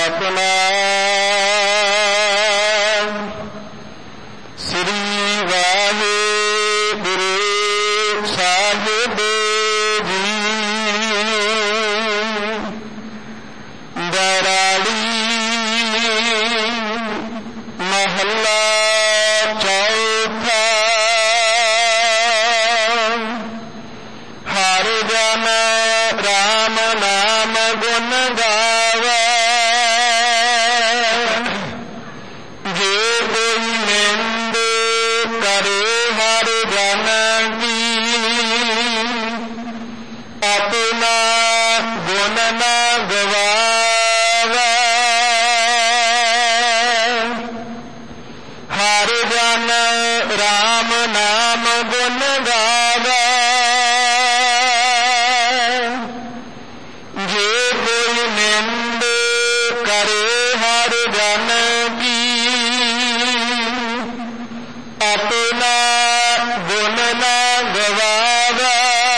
ਸਤਿਨਾਮ ਸ੍ਰੀ ਵਾਹਿਗੁਰੂ ਸਾਹਿਬ ਜੀ। ਬਰਾੜੀ ਮਹੱਲਾ ਚੌਥਾ। ਹਰਿ ਜਨ ਰਾਮ ਨਾਮ ਗੁਣ ਗਾਵੇ, ਜੇ ਕੋਈ ਨਿੰਦ ਕਰੇ ਹਰਿ ਜਨ ਕੀ, ਆਪਣਾ ਗੁਣ ਨਾ ਗਵਾਵੇ। ਹਰਿ ਜਨ ਰਾਮ ਨਾਮ ਗੁਣ ਗਾਵੇ, ਜੇ ਕੋਈ ਨਿੰਦ ਕਰੇ ਹਰਿ ਜਨ ਕੀ, ਆਪਣਾ ਗੁਣ ਨਾ ਗਵਾਵੇ।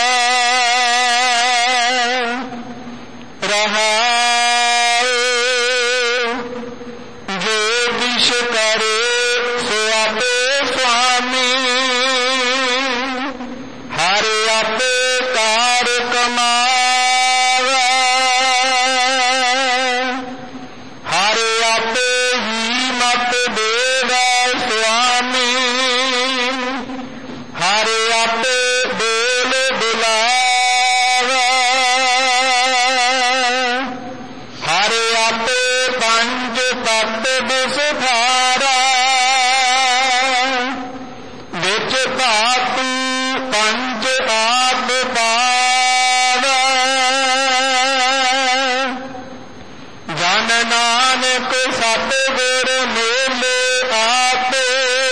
ਰਹਾਉ ਜੋ ਕਿਛ ਕਰੇ ਸੋ ਆਪੇ ਸੁਆਮੀ, ਹਰਿ ਆਪੇ ਕਾਰ ਕਮਾਵੇ। ਹਰਿ ਆਪੇ ਹੀ ਮਤ ਦੇਵੇ ਸੁਆਮੀ, ਹਰਿ ਆਪੇ ਬੋਲ ਬੁਲਾਵੇ। ਹਰਿ ਆਪੇ ਪੰਜ ਤਤ ਵਿਸਥਾਰਾ, ਵਿੱਚ ਧਾਤੂ ਪੰਜ ਆਪ ਪਾਵੇ। ਜਨ ਨਾਨਕ ਸਤਿਗੁਰ ਮੇਲੇ ਆਪੇ,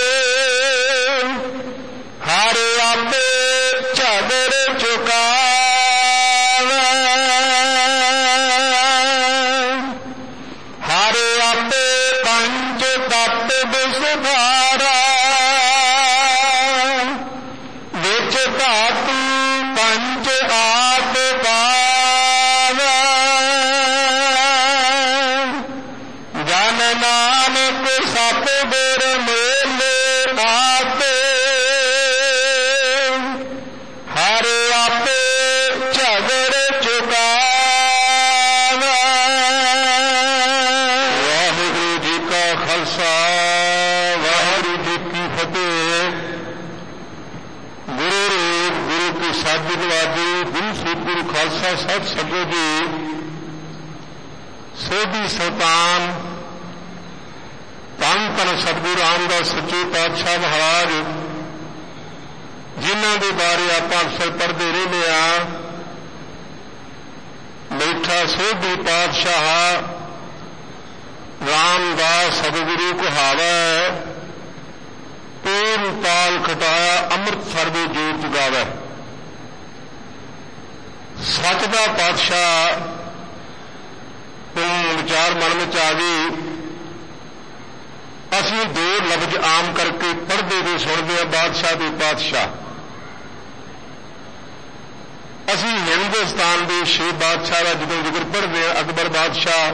ਹਰਿ ਆਪੇ ਝਗੜ ਚੁਕਾਵੇ। ਹਰਿ ਆਪੇ ਪੰਜ ਤਤ ਵਿਸਥਾਰਾ, ਵਿੱਚ ਧਾਤੂ ਪੰਜ ਆਪ ਪਾਵੇ। ਜਨ ਨਾਨਕ ਸਤਿਗੁਰ ਮੇਲੇ ਆਪੇ, ਹਰਿ ਆਪੇ ਝਗੜ ਚੁਕਾਵੇ। ਵਾਹਿਗੁਰੂ ਜੀ ਕਾ ਖਾਲਸਾ, ਵਾਹਿਗੁਰੂ ਜੀ ਕੀ ਫਤਿਹ। ਗੁਰੂ ਰੂਪ ਗੁਰੂ ਕੀ ਸਾਜੀ ਨਵਾਜੀ, ਗੁਰੂ ਸਤਿਗੁਰੂ ਖਾਲਸਾ ਸਾਹਿਬ ਸਭੋ ਜੀ, ਸੋਢੀ ਸੁਲਤਾਨ ਧੰਨ ਧੰਨ ਸਤਿਗੁਰੂ ਰਾਮਦਾਸ ਸੱਚੇ ਪਾਤਸ਼ਾਹ ਮਹਾਰਾਜ, ਜਿਨ੍ਹਾਂ ਦੇ ਬਾਰੇ ਆਪਾਂ ਅਕਸਰ ਪੜ੍ਹਦੇ ਰਹਿੰਦੇ ਹਾਂ। ਬੈਠਾ ਸੋਢੀ ਪਾਤਸ਼ਾਹ ਰਾਮਦਾਸ ਸਤਿਗੁਰੂ ਕਹਾਵੈ, ਪੂਰਨ ਪਾਲ ਖਟਾਇਆ ਅੰਮ੍ਰਿਤ ਸਰਬੇ ਜੋਤ ਜਗਾਵੈ। ਸੱਚ ਦਾ ਪਾਤਸ਼ਾਹ ਵਿਚਾਰ ਮਨ ਵਿੱਚ ਆ ਗਈ। ਅਸੀਂ ਦੋ ਲਫ਼ਜ਼ ਆਮ ਕਰਕੇ ਪੜ੍ਹਦੇ ਤੇ ਸੁਣਦੇ ਹਾਂ, ਬਾਦਸ਼ਾਹ ਤੇ ਪਾਤਸ਼ਾਹ। ਅਸੀਂ ਹਿੰਦੁਸਤਾਨ ਦੇ 6 ਬਾਦਸ਼ਾਹ ਦਾ ਜਦੋਂ ਜ਼ਿਕਰ ਪੜ੍ਹਦੇ ਹਾਂ, ਅਕਬਰ ਬਾਦਸ਼ਾਹ,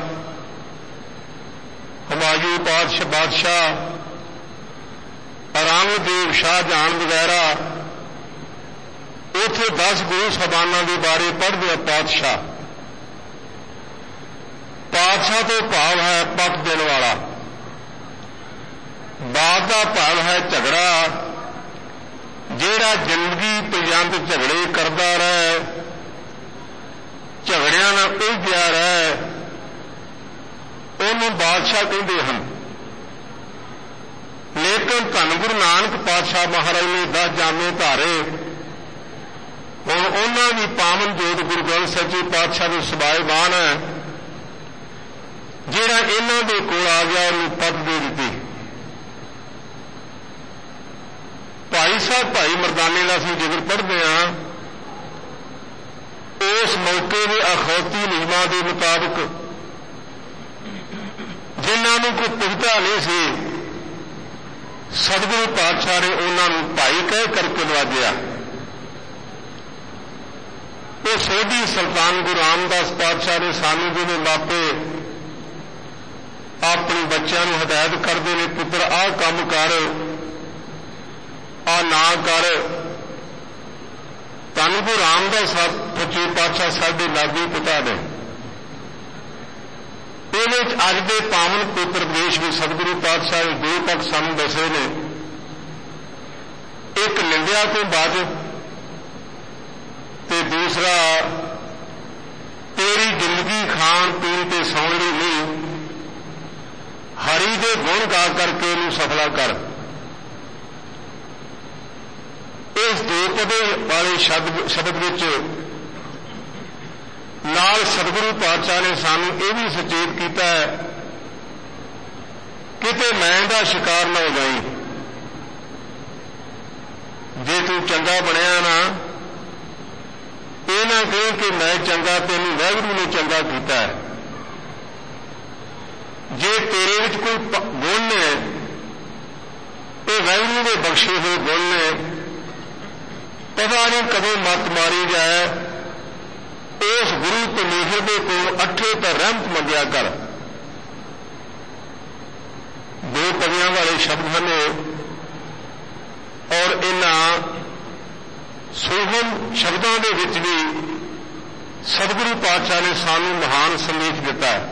ਹੁਮਾਯੂੰ ਬਾਦਸ਼ਾਹ, ਔਰੰਗਜ਼ੇਬ, ਸ਼ਾਹਜਹਾਨ ਵਗੈਰਾ, ਉੱਥੇ 10 ਗੁਰੂ ਸਾਹਿਬਾਨਾਂ ਦੇ ਬਾਰੇ ਪੜ੍ਹਦੇ ਹਾਂ। ਪਾਤਸ਼ਾਹ ਪਾਤਸ਼ਾਹ ਤੋਂ ਭਾਵ ਹੈ ਪੱਟ ਦੇਣ ਵਾਲਾ। ਬਾਦ ਦਾ ਭਾਵ ਹੈ ਝਗੜਾ, ਜਿਹੜਾ ਜ਼ਿੰਦਗੀ ਪਰਯੰਤ ਝਗੜੇ ਕਰਦਾ ਰਹੇ, ਝਗੜਿਆਂ ਨਾਲ ਉਲਝਿਆ ਰਹੇ, ਉਹਨੂੰ ਬਾਦਸ਼ਾਹ ਕਹਿੰਦੇ ਹਨ। ਲੇਕਿਨ ਧੰਨ ਗੁਰੂ ਨਾਨਕ ਪਾਤਸ਼ਾਹ ਮਹਾਰਾਜ ਨੇ 10 ਜਾਮੇ ਧਾਰੇ। ਹੁਣ ਉਹਨਾਂ ਦੀ ਪਾਵਨ ਜੋਤ ਗੁਰੂ ਗ੍ਰੰਥ ਸੱਚੇ ਪਾਤਸ਼ਾਹ ਦੇ ਸਬਾਇਬਾਨ ਹੈ, ਜਿਹੜਾ ਇਹਨਾਂ ਦੇ ਕੋਲ ਆ ਗਿਆ ਉਹਨੂੰ ਪੱਟ ਦੇ ਦਿੱਤੀ। ਭਾਈ ਸਾਹਿਬ ਭਾਈ ਮਰਦਾਨੇ ਦਾ ਅਸੀਂ ਜ਼ਿਕਰ ਪੜ੍ਹਦੇ ਹਾਂ। ਉਸ ਮੌਕੇ ਦੇ ਅਖੌਤੀ ਨਿਯਮਾਂ ਦੇ ਮੁਤਾਬਕ ਜਿਨ੍ਹਾਂ ਨੂੰ ਕੋਈ ਪੁੱਛਦਾ ਨਹੀਂ ਸੀ, ਸਤਿਗੁਰੂ ਪਾਤਸ਼ਾਹ ਨੇ ਉਹਨਾਂ ਨੂੰ ਭਾਈ ਕਹਿ ਕਰਕੇ ਨਵਾਜਿਆ। ਉਹ ਸੋਢੀ ਸੁਲਤਾਨ ਗੁਰੂ ਰਾਮਦਾਸ ਪਾਤਸ਼ਾਹ ਨੇ ਸਾਨੂੰ ਜਿਹਨੇ ਮਾਪੇ ਬੱਚਿਆਂ ਨੂੰ ਹਦਾਇਤ ਕਰਦੇ ਨੇ, ਪੁੱਤਰ ਆਹ ਕੰਮ ਕਰ, ਆਹ ਨਾ ਕਰ। ਧੰਨ ਗੁਰੂ ਰਾਮਦਾਸ ਸੱਚੇ ਪਾਤਸ਼ਾਹ ਸਾਡੇ ਲਾਗੀ ਪਿਤਾ ਨੇ। ਇਹਦੇ ਵਿੱਚ ਅੱਜ ਦੇ ਪਾਵਨ ਪਵਿੱਤਰ ਦੇਸ਼ ਵਿੱਚ ਸਤਿਗੁਰੂ ਪਾਤਸ਼ਾਹ ਨੇ ਦੋ ਪੱਖ ਸਾਨੂੰ ਦੱਸੇ ਨੇ। ਇੱਕ ਨਿੰਦਿਆ ਤੋਂ ਬਚ ਤੇ ਦੂਸਰਾ ਤੇਰੀ ਜ਼ਿੰਦਗੀ ਖਾਣ ਪੀਣ ਤੇ ਸੌਣ ਲਈ ਨਹੀਂ, ਹਰੀ ਦੇ ਗੁਣ ਗਾ ਕਰਕੇ ਇਹਨੂੰ ਸਫਲਾ ਕਰ। ਇਸ ਦੋ ਪਦੇ ਵਾਲੇ ਸ਼ਬਦ ਵਿੱਚ ਨਾਲ ਸਤਿਗੁਰੂ ਪਾਤਸ਼ਾਹ ਨੇ ਸਾਨੂੰ ਇਹ ਵੀ ਸੁਚੇਤ ਕੀਤਾ ਹੈ, ਕਿਤੇ ਮੈਂ ਦਾ ਸ਼ਿਕਾਰ ਨਾ ਹੋ ਜਾਈਂ। ਜੇ ਤੂੰ ਚੰਗਾ ਬਣਿਆ ਨਾ, ਇਹ ਨਾ ਕਹੀਂ ਕਿ ਮੈਂ ਚੰਗਾ, ਤੈਨੂੰ ਵਾਹਿਗੁਰੂ ਨੇ ਚੰਗਾ ਕੀਤਾ ਹੈ। ਜੇ ਤੇਰੇ ਵਿੱਚ ਕੋਈ ਗੁਣ ਨੇ, ਇਹ ਵਾਹਿਗੁਰੂ ਦੇ ਬਖਸ਼ੇ ਹੋਏ ਗੁਣ ਨੇ, ਪਤਾ ਨਹੀਂ ਕਦੋਂ ਮੱਤ ਮਾਰੀ ਜਾਏ। ਉਸ ਗੁਰੂ ਪਰਮੇਸ਼ਰ ਦੇ ਕੋਲ ਅੱਠੇ ਤਾਂ ਰਹਿਮਤ ਮੰਗਿਆ ਕਰ। ਦੋ ਪਦਿਆਂ ਵਾਲੇ ਸ਼ਬਦ ਹਨ ਔਰ ਇਹਨਾਂ ਸੋਹਣ ਸ਼ਬਦਾਂ ਦੇ ਵਿੱਚ ਵੀ ਸਤਿਗੁਰੂ ਪਾਤਸ਼ਾਹ ਨੇ ਸਾਨੂੰ ਮਹਾਨ ਸੰਦੇਸ਼ ਦਿੱਤਾ ਹੈ।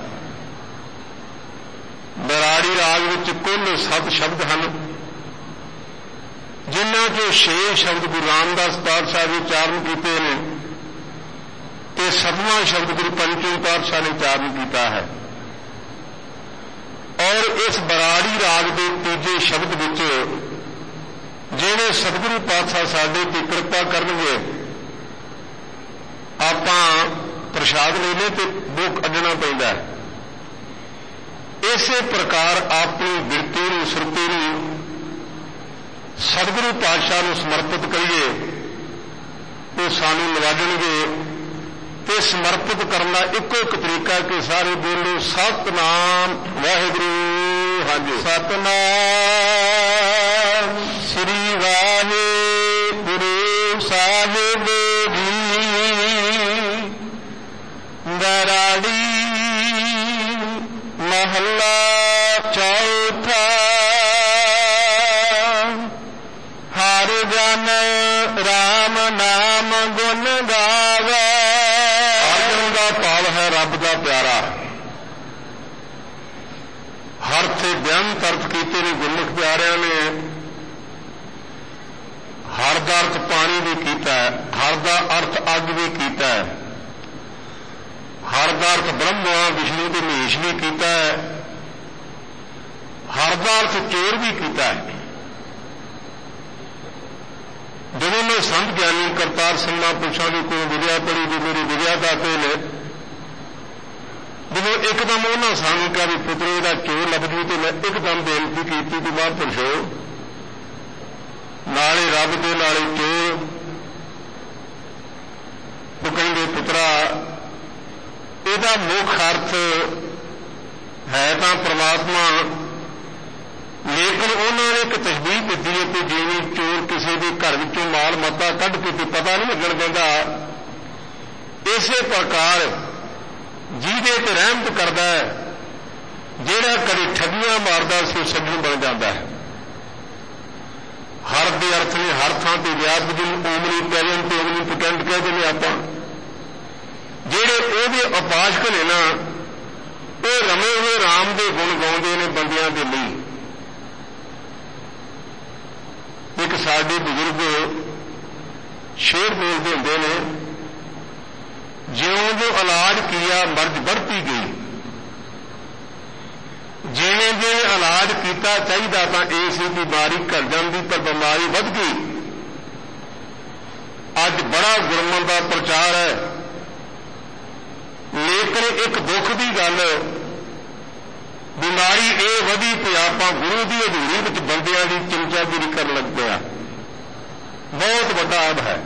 ਬਰਾੜੀ ਰਾਗ ਵਿੱਚ ਕੁੱਲ 7 ਸ਼ਬਦ ਹਨ, ਜਿਨ੍ਹਾਂ ਚੋਂ 6 ਸ਼ਬਦ ਗੁਰੂ ਰਾਮਦਾਸ ਪਾਤਸ਼ਾਹ ਨੇ ਉਚਾਰਨ ਕੀਤੇ ਨੇ ਤੇ 7ਵਾਂ ਸ਼ਬਦ ਗੁਰੂ ਪੰਚਮ ਪਾਤਸ਼ਾਹ ਨੇ ਉਚਾਰਨ ਕੀਤਾ ਹੈ। ਔਰ ਇਸ ਬਰਾੜੀ ਰਾਗ ਦੇ ਤੀਜੇ ਸ਼ਬਦ ਵਿੱਚ ਜਿਹੜੇ ਸਤਿਗੁਰੂ ਪਾਤਸ਼ਾਹ ਸਾਡੇ ਤੇ ਕਿਰਪਾ ਕਰਨਗੇ, ਆਪਾਂ ਪ੍ਰਸ਼ਾਦ ਲੈਣੇ ਤੇ ਦੁੱਖ ਅੱਡਣਾ ਪੈਂਦਾ ਹੈ। ਇਸੇ ਪ੍ਰਕਾਰ ਆਪਣੀ ਬਿਰਤੀ ਨੂੰ, ਸੁਰਤੀ ਨੂੰ ਸਤਿਗੁਰੂ ਪਾਤਸ਼ਾਹ ਨੂੰ ਸਮਰਪਿਤ ਕਰੀਏ, ਉਹ ਸਾਨੂੰ ਨਿਵਾਜਣਗੇ। ਤੇ ਸਮਰਪਿਤ ਕਰਨ ਦਾ ਇੱਕੋ ਇੱਕ ਤਰੀਕਾ ਕਿ ਸਾਰੇ ਬੋਲੋ ਸਤਿਨਾਮ ਵਾਹਿਗੁਰੂ। ਹਾਂਜੀ, ਸਤਿਨਾਮ ਸ੍ਰੀ ਵਾਹਿਗੁਰੂ ਸਾਹਿਬ ਜੀ। ਬਰਾੜੀ ਮਹੱਲਾ ਚੌਥਾ। ਹਰ ਜਨ ਰਾਮ ਨਾਮ ਗੁਣ ਗਾਵੇ। ਹਰ ਜਨ ਦਾ ਭਾਵ ਹੈ ਰੱਬ ਦਾ ਪਿਆਰਾ। ਹਰ ਤੇ ਬੇਅੰਤ ਅਰਥ ਕੀਤੇ ਨੇ ਗੁਰਮੁਖ ਪਿਆਰਿਆਂ ਨੇ। ਹਰ ਦਾ ਅਰਥ ਪਾਣੀ ਵੀ ਕੀਤਾ ਹੈ, ਹਰ ਦਾ ਅਰਥ ਅੱਗ ਵੀ ਕੀਤਾ ਹੈ, ਹਰ ਦਾ ਅਰਥ ਬ੍ਰਹਮਾ ਵਿਸ਼ਨੂੰ ਤੇ ਮਹੇਸ਼ ਵੀ ਕੀਤਾ ਹੈ, ਹਰ ਦਾ ਅਰਥ ਚੋਰ ਵੀ ਕੀਤਾ ਹੈ। ਜਦੋਂ ਮੈਂ ਸੰਤ ਗਿਆਨੀ ਕਰਤਾਰ ਸਿੰਘ ਮਹਾਂਪੁਰਸ਼ਾਂ ਦੇ ਕੋਲ ਵਿਦਿਆ ਪੜ੍ਹੀ, ਜੋ ਮੇਰੀ ਵਿਦਿਆ ਦਾਤੇ ਨੇ, ਜਦੋਂ ਇੱਕਦਮ ਉਹਨਾਂ ਸਾਨੂੰ ਕਿਹਾ ਵੀ ਪੁੱਤਰੋ ਦਾ ਚੋਰ ਲੱਭ ਜੂ, ਤੇ ਮੈਂ ਇੱਕਦਮ ਬੇਨਤੀ ਕੀਤੀ ਕਿ ਮਹਾਂਪੁਰਸ਼ੋ, ਨਾਲੇ ਰੱਬ ਦੇ ਨਾਲੇ ਚੋਰ। ਉਹ ਕਹਿੰਦੇ ਪੁੱਤਰਾ, ਇਹਦਾ ਮੁੱਖ ਅਰਥ ਹੈ ਤਾਂ ਪ੍ਰਮਾਤਮਾ, ਲੇਕਿਨ ਉਹਨਾਂ ਨੇ ਇੱਕ ਤਸ਼ਬੀਹ ਦਿੱਤੀ ਹੈ ਕਿ ਜਿਵੇਂ ਚੋਰ ਕਿਸੇ ਦੇ ਘਰ ਵਿੱਚੋਂ ਮਾਲ ਮੱਤਾ ਕੱਢ ਕੇ ਤੇ ਪਤਾ ਨਹੀਂ ਲੱਗਣ ਦਿੰਦਾ, ਇਸੇ ਪ੍ਰਕਾਰ ਜਿਹਦੇ ਤੇ ਰਹਿਮਤ ਕਰਦਾ ਹੈ, ਜਿਹੜਾ ਕਦੇ ਠੱਗੀਆਂ ਮਾਰਦਾ ਸੀ, ਉਹ ਸੱਜਣ ਬਣ ਜਾਂਦਾ ਹੈ। ਹਰ ਦੇ ਅਰਥ ਨੇ ਹਰ ਥਾਂ ਤੇ ਵਿਆਦ ਜਿਹਨੂੰ ਓਮਨੀ ਪੈਰਨ ਤੇ ਓਮਨੀ ਪਟੈਂਟ ਕਹਿੰਦੇ ਨੇ ਆਪਾਂ। ਜਿਹੜੇ ਉਹਦੇ ਉਪਾਸਕ ਨੇ ਨਾ, ਉਹ ਰਮੇ ਹੋਏ ਰਾਮ ਦੇ ਗੁਣ ਗਾਉਂਦੇ ਨੇ ਬੰਦਿਆਂ ਦੇ ਲਈ। ਇੱਕ ਸਾਡੇ ਬਜ਼ੁਰਗ ਸ਼ੇਰ ਬੋਲਦੇ ਹੁੰਦੇ ਨੇ, ਜਿਉਂ ਜੋ ਇਲਾਜ ਕੀਆ ਮਰਜ਼ ਵਰਤੀ ਗਈ। ਜਿਵੇਂ ਜਿਵੇਂ ਇਲਾਜ ਕੀਤਾ ਚਾਹੀਦਾ ਤਾਂ ਇਹ ਸੀ ਬਿਮਾਰੀ ਘਟ ਜਾਂਦੀ, ਪਰ ਬਿਮਾਰੀ ਵੱਧ ਗਈ। ਅੱਜ ਬੜਾ ਗੁਰਮਤਿ ਦਾ ਪ੍ਰਚਾਰ ਹੈ, ਲੇਕਿਨ ਇੱਕ ਦੁੱਖ ਦੀ ਗੱਲ, ਬਿਮਾਰੀ ਇਹ ਵਧੀ ਕਿ ਆਪਾਂ ਗੁਰੂ ਦੀ ਹਜ਼ੂਰੀ ਵਿੱਚ ਬੰਦਿਆਂ ਦੀ ਚਮਚਾਗਿਰੀ ਕਰਨ ਲੱਗ ਪਿਆ। ਬਹੁਤ ਵੱਡਾ ਅਬ ਹੈ।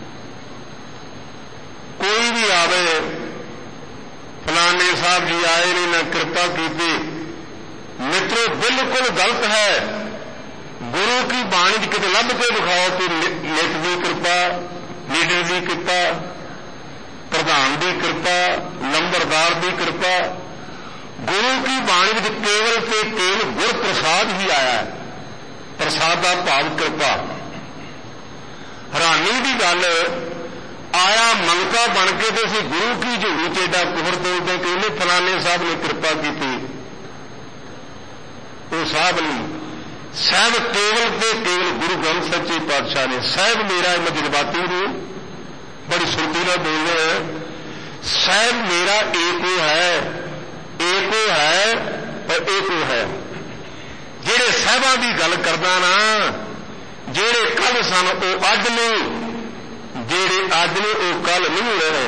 ਕੋਈ ਵੀ ਆਵੇ, ਫਲਾਣੇ ਸਾਹਿਬ ਜੀ ਆਏ ਨੇ ਨਾ ਕਿਰਪਾ ਕੀਤੀ, ਮਿੱਤਰੋ ਬਿਲਕੁਲ ਗਲਤ ਹੈ। ਗੁਰੂ ਕੀ ਬਾਣੀ ਚ ਕਿਤੇ ਲੱਭ ਕੇ ਦਿਖਾਓ ਕਿ ਨਿਤ ਦੀ ਕਿਰਪਾ, ਲੀਡਰ ਦੀ ਕਿਰਪਾ, ਪ੍ਰਧਾਨ ਦੀ ਕਿਰਪਾ, ਨੰਬਰਦਾਰ ਦੀ ਕਿਰਪਾ। ਗੁਰੂ ਕੀ ਬਾਣੀ ਬਾਣੀ ਵਿੱਚ ਕੇਵਲ ਤੇ ਕੇਵਲ ਗੁਰ ਪ੍ਰਸਾਦ ਹੀ ਆਇਆ ਹੈ। ਪ੍ਰਸਾਦ ਦਾ ਭਾਵ ਕਿਰਪਾ। ਹੈਰਾਨੀ ਦੀ ਗੱਲ, ਆਇਆ ਮੰਗਤਾ ਬਣ ਕੇ ਤੇ ਅਸੀਂ ਗੁਰੂ ਕੀ ਝੋਲੀ ਚ ਏਡਾ ਕੁਫਰ ਤੋੜਦੇ ਕਿ ਇਹਨੇ ਫਲਾਣੇ ਸਾਹਿਬ ਨੇ ਕਿਰਪਾ ਕੀਤੀ। ਉਹ ਸਾਹਿਬ ਨਹੀਂ, ਸਾਹਿਬ ਕੇਵਲ ਤੇ ਕੇਵਲ ਗੁਰੂ ਗ੍ਰੰਥ ਸੱਚੇ ਪਾਤਸ਼ਾਹ ਨੇ। ਸਾਹਿਬ ਮੇਰਾ, ਮੈਂ ਜਜ਼ਬਾਤੀ ਨੂੰ ਬੜੀ ਸੁਰਤੀ ਨਾਲ ਬੋਲ ਰਿਹਾ ਹੈ, ਸਾਹਿਬ ਮੇਰਾ ਏਕੋ ਹੈ, ਏਕੋ ਹੈ ਪਰ ਏਕੋ ਹੈ। ਜਿਹੜੇ ਸਾਹਿਬਾਂ ਦੀ ਗੱਲ ਕਰਦਾ ਨਾ, ਜਿਹੜੇ ਕੱਲ ਸਨ ਉਹ ਅੱਜ ਨਹੀਂ, ਜਿਹੜੇ ਅੱਜ ਨੇ ਉਹ ਕੱਲ ਨਹੀਂ ਰਹੇ।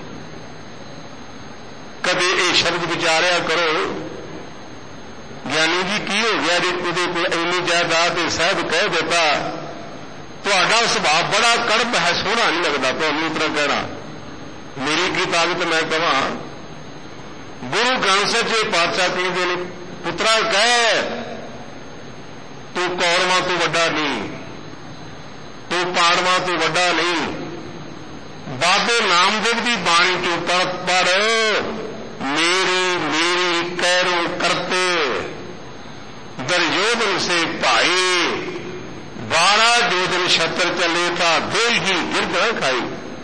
ਕਦੇ ਇਹ ਸ਼ਬਦ ਵਿਚਾਰਿਆ ਕਰੋ, ਗਿਆਨੀ ਜੀ ਕੀ ਹੋ ਗਿਆ ਜੇ ਉਹਦੇ ਕੋਲ ਇੰਨੀ ਜਾਇਦਾਦ ਤੇ ਸਾਹਿਬ ਕਹਿ ਦਿੱਤਾ, ਤੁਹਾਡਾ ਸੁਭਾਅ ਬੜਾ ਕੜਪ ਹੈ, ਸੋਹਣਾ ਨਹੀਂ ਲੱਗਦਾ ਤੁਹਾਨੂੰ ਇਸ ਤਰ੍ਹਾਂ ਕਹਿਣਾ। ਮੇਰੀ ਕੀ ਤਾਕਤ ਮੈਂ ਕਹਾਂ, ਗੁਰੂ ਗ੍ਰੰਥ ਸੱਚੇ ਪਾਤਸ਼ਾਹ ਕਹਿੰਦੇ ਨੇ, ਪੁੱਤਰਾ ਕਹਿ ਤੂੰ ਕੌਰਵਾਂ ਤੋਂ ਵੱਡਾ ਨਹੀਂ, ਤੂੰ ਪਾਂਡਵਾਂ ਤੋਂ ਵੱਡਾ ਨਹੀਂ। ਬਾਬੇ ਨਾਮਦੇਵ ਦੀ ਬਾਣੀ ਚੋਂ ਪੜ, ਮੇਰੀ ਮੇਰੀ ਕਹਿਰੋ ਕਰਤੇ दुर्योधन से भाई 12 योजन छत्र चले था दो ही गिरद न खाई।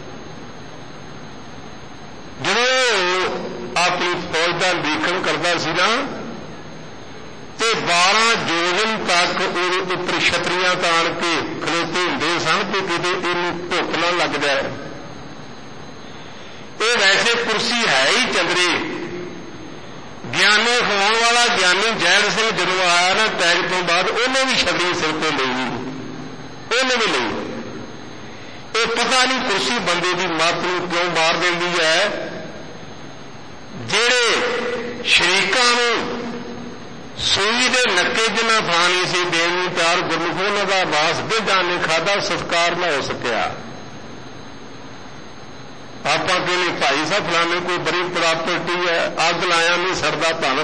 ਜਦੋਂ ਆਪਣੀ ਫੌਜ ਦਾ ਦੇਖਣ ਕਰਦਾ ਸੀ ਨਾ ਤੇ 12 ਯੋਜਨ ਤੱਕ ਉਹਦੇ ਉੱਪਰ ਛਤਰੀਆਂ ਤਾਣ ਕੇ ਖਲੋਤੇ ਹੁੰਦੇ ਸਨ ਤੇ ਕਿਤੇ ਇਹਨੂੰ ਧੁੱਪ ਨਾ ਲੱਗ ਜਾਏ। ਇਹ ਵੈਸੇ ਕੁਰਸੀ ਹੈ ਹੀ ਚੰਦਰੀ। ਗਿਆਨੀ ਹੋਣ ਵਾਲਾ ਗਿਆਨੀ ਜੈਲ ਸਿੰਘ ਜਦੋਂ ਆਇਆ ਨਾ ਟੈਗ ਤੋਂ ਬਾਅਦ, ਉਹਨੇ ਵੀ ਛਤਰੀ ਸਿਰ ਤੇ ਲਈ, ਉਹਨੇ ਵੀ ਲਈ। ਇਹ ਪਤਾ ਨਹੀਂ ਕੁਰਸੀ ਬੰਦੇ ਦੀ ਮੱਤ ਨੂੰ ਕਿਉਂ ਮਾਰ ਦਿੰਦੀ ਹੈ। ਜਿਹੜੇ ਸ਼ਰੀਕਾਂ ਨੂੰ ਸੂਈ ਦੇ ਨੱਕੇ ਜਿੰਨਾ ਥਾਂ ਨਹੀਂ ਸੀ ਦੇਣ ਨੂੰ ਤਿਆਰ, ਗੁਰਮੁਖ ਉਹਨਾਂ ਦਾ ਬਾਸ ਬਿਰਧਾਂ ਨੇ ਖਾਧਾ, ਸਤਿਕਾਰ ਨਾ ਹੋ ਸਕਿਆ। ਆਪਾਂ ਕਹਿੰਦੇ ਭਾਈ ਸਾਹਿਬ ਫਲਾਣੇ ਕੋਈ ਬੜੀ ਪ੍ਰਾਪਰਟੀ ਹੈ, ਅੱਗ ਲਾਇਆ ਨਹੀਂ ਸਰਦਾ ਧਨ।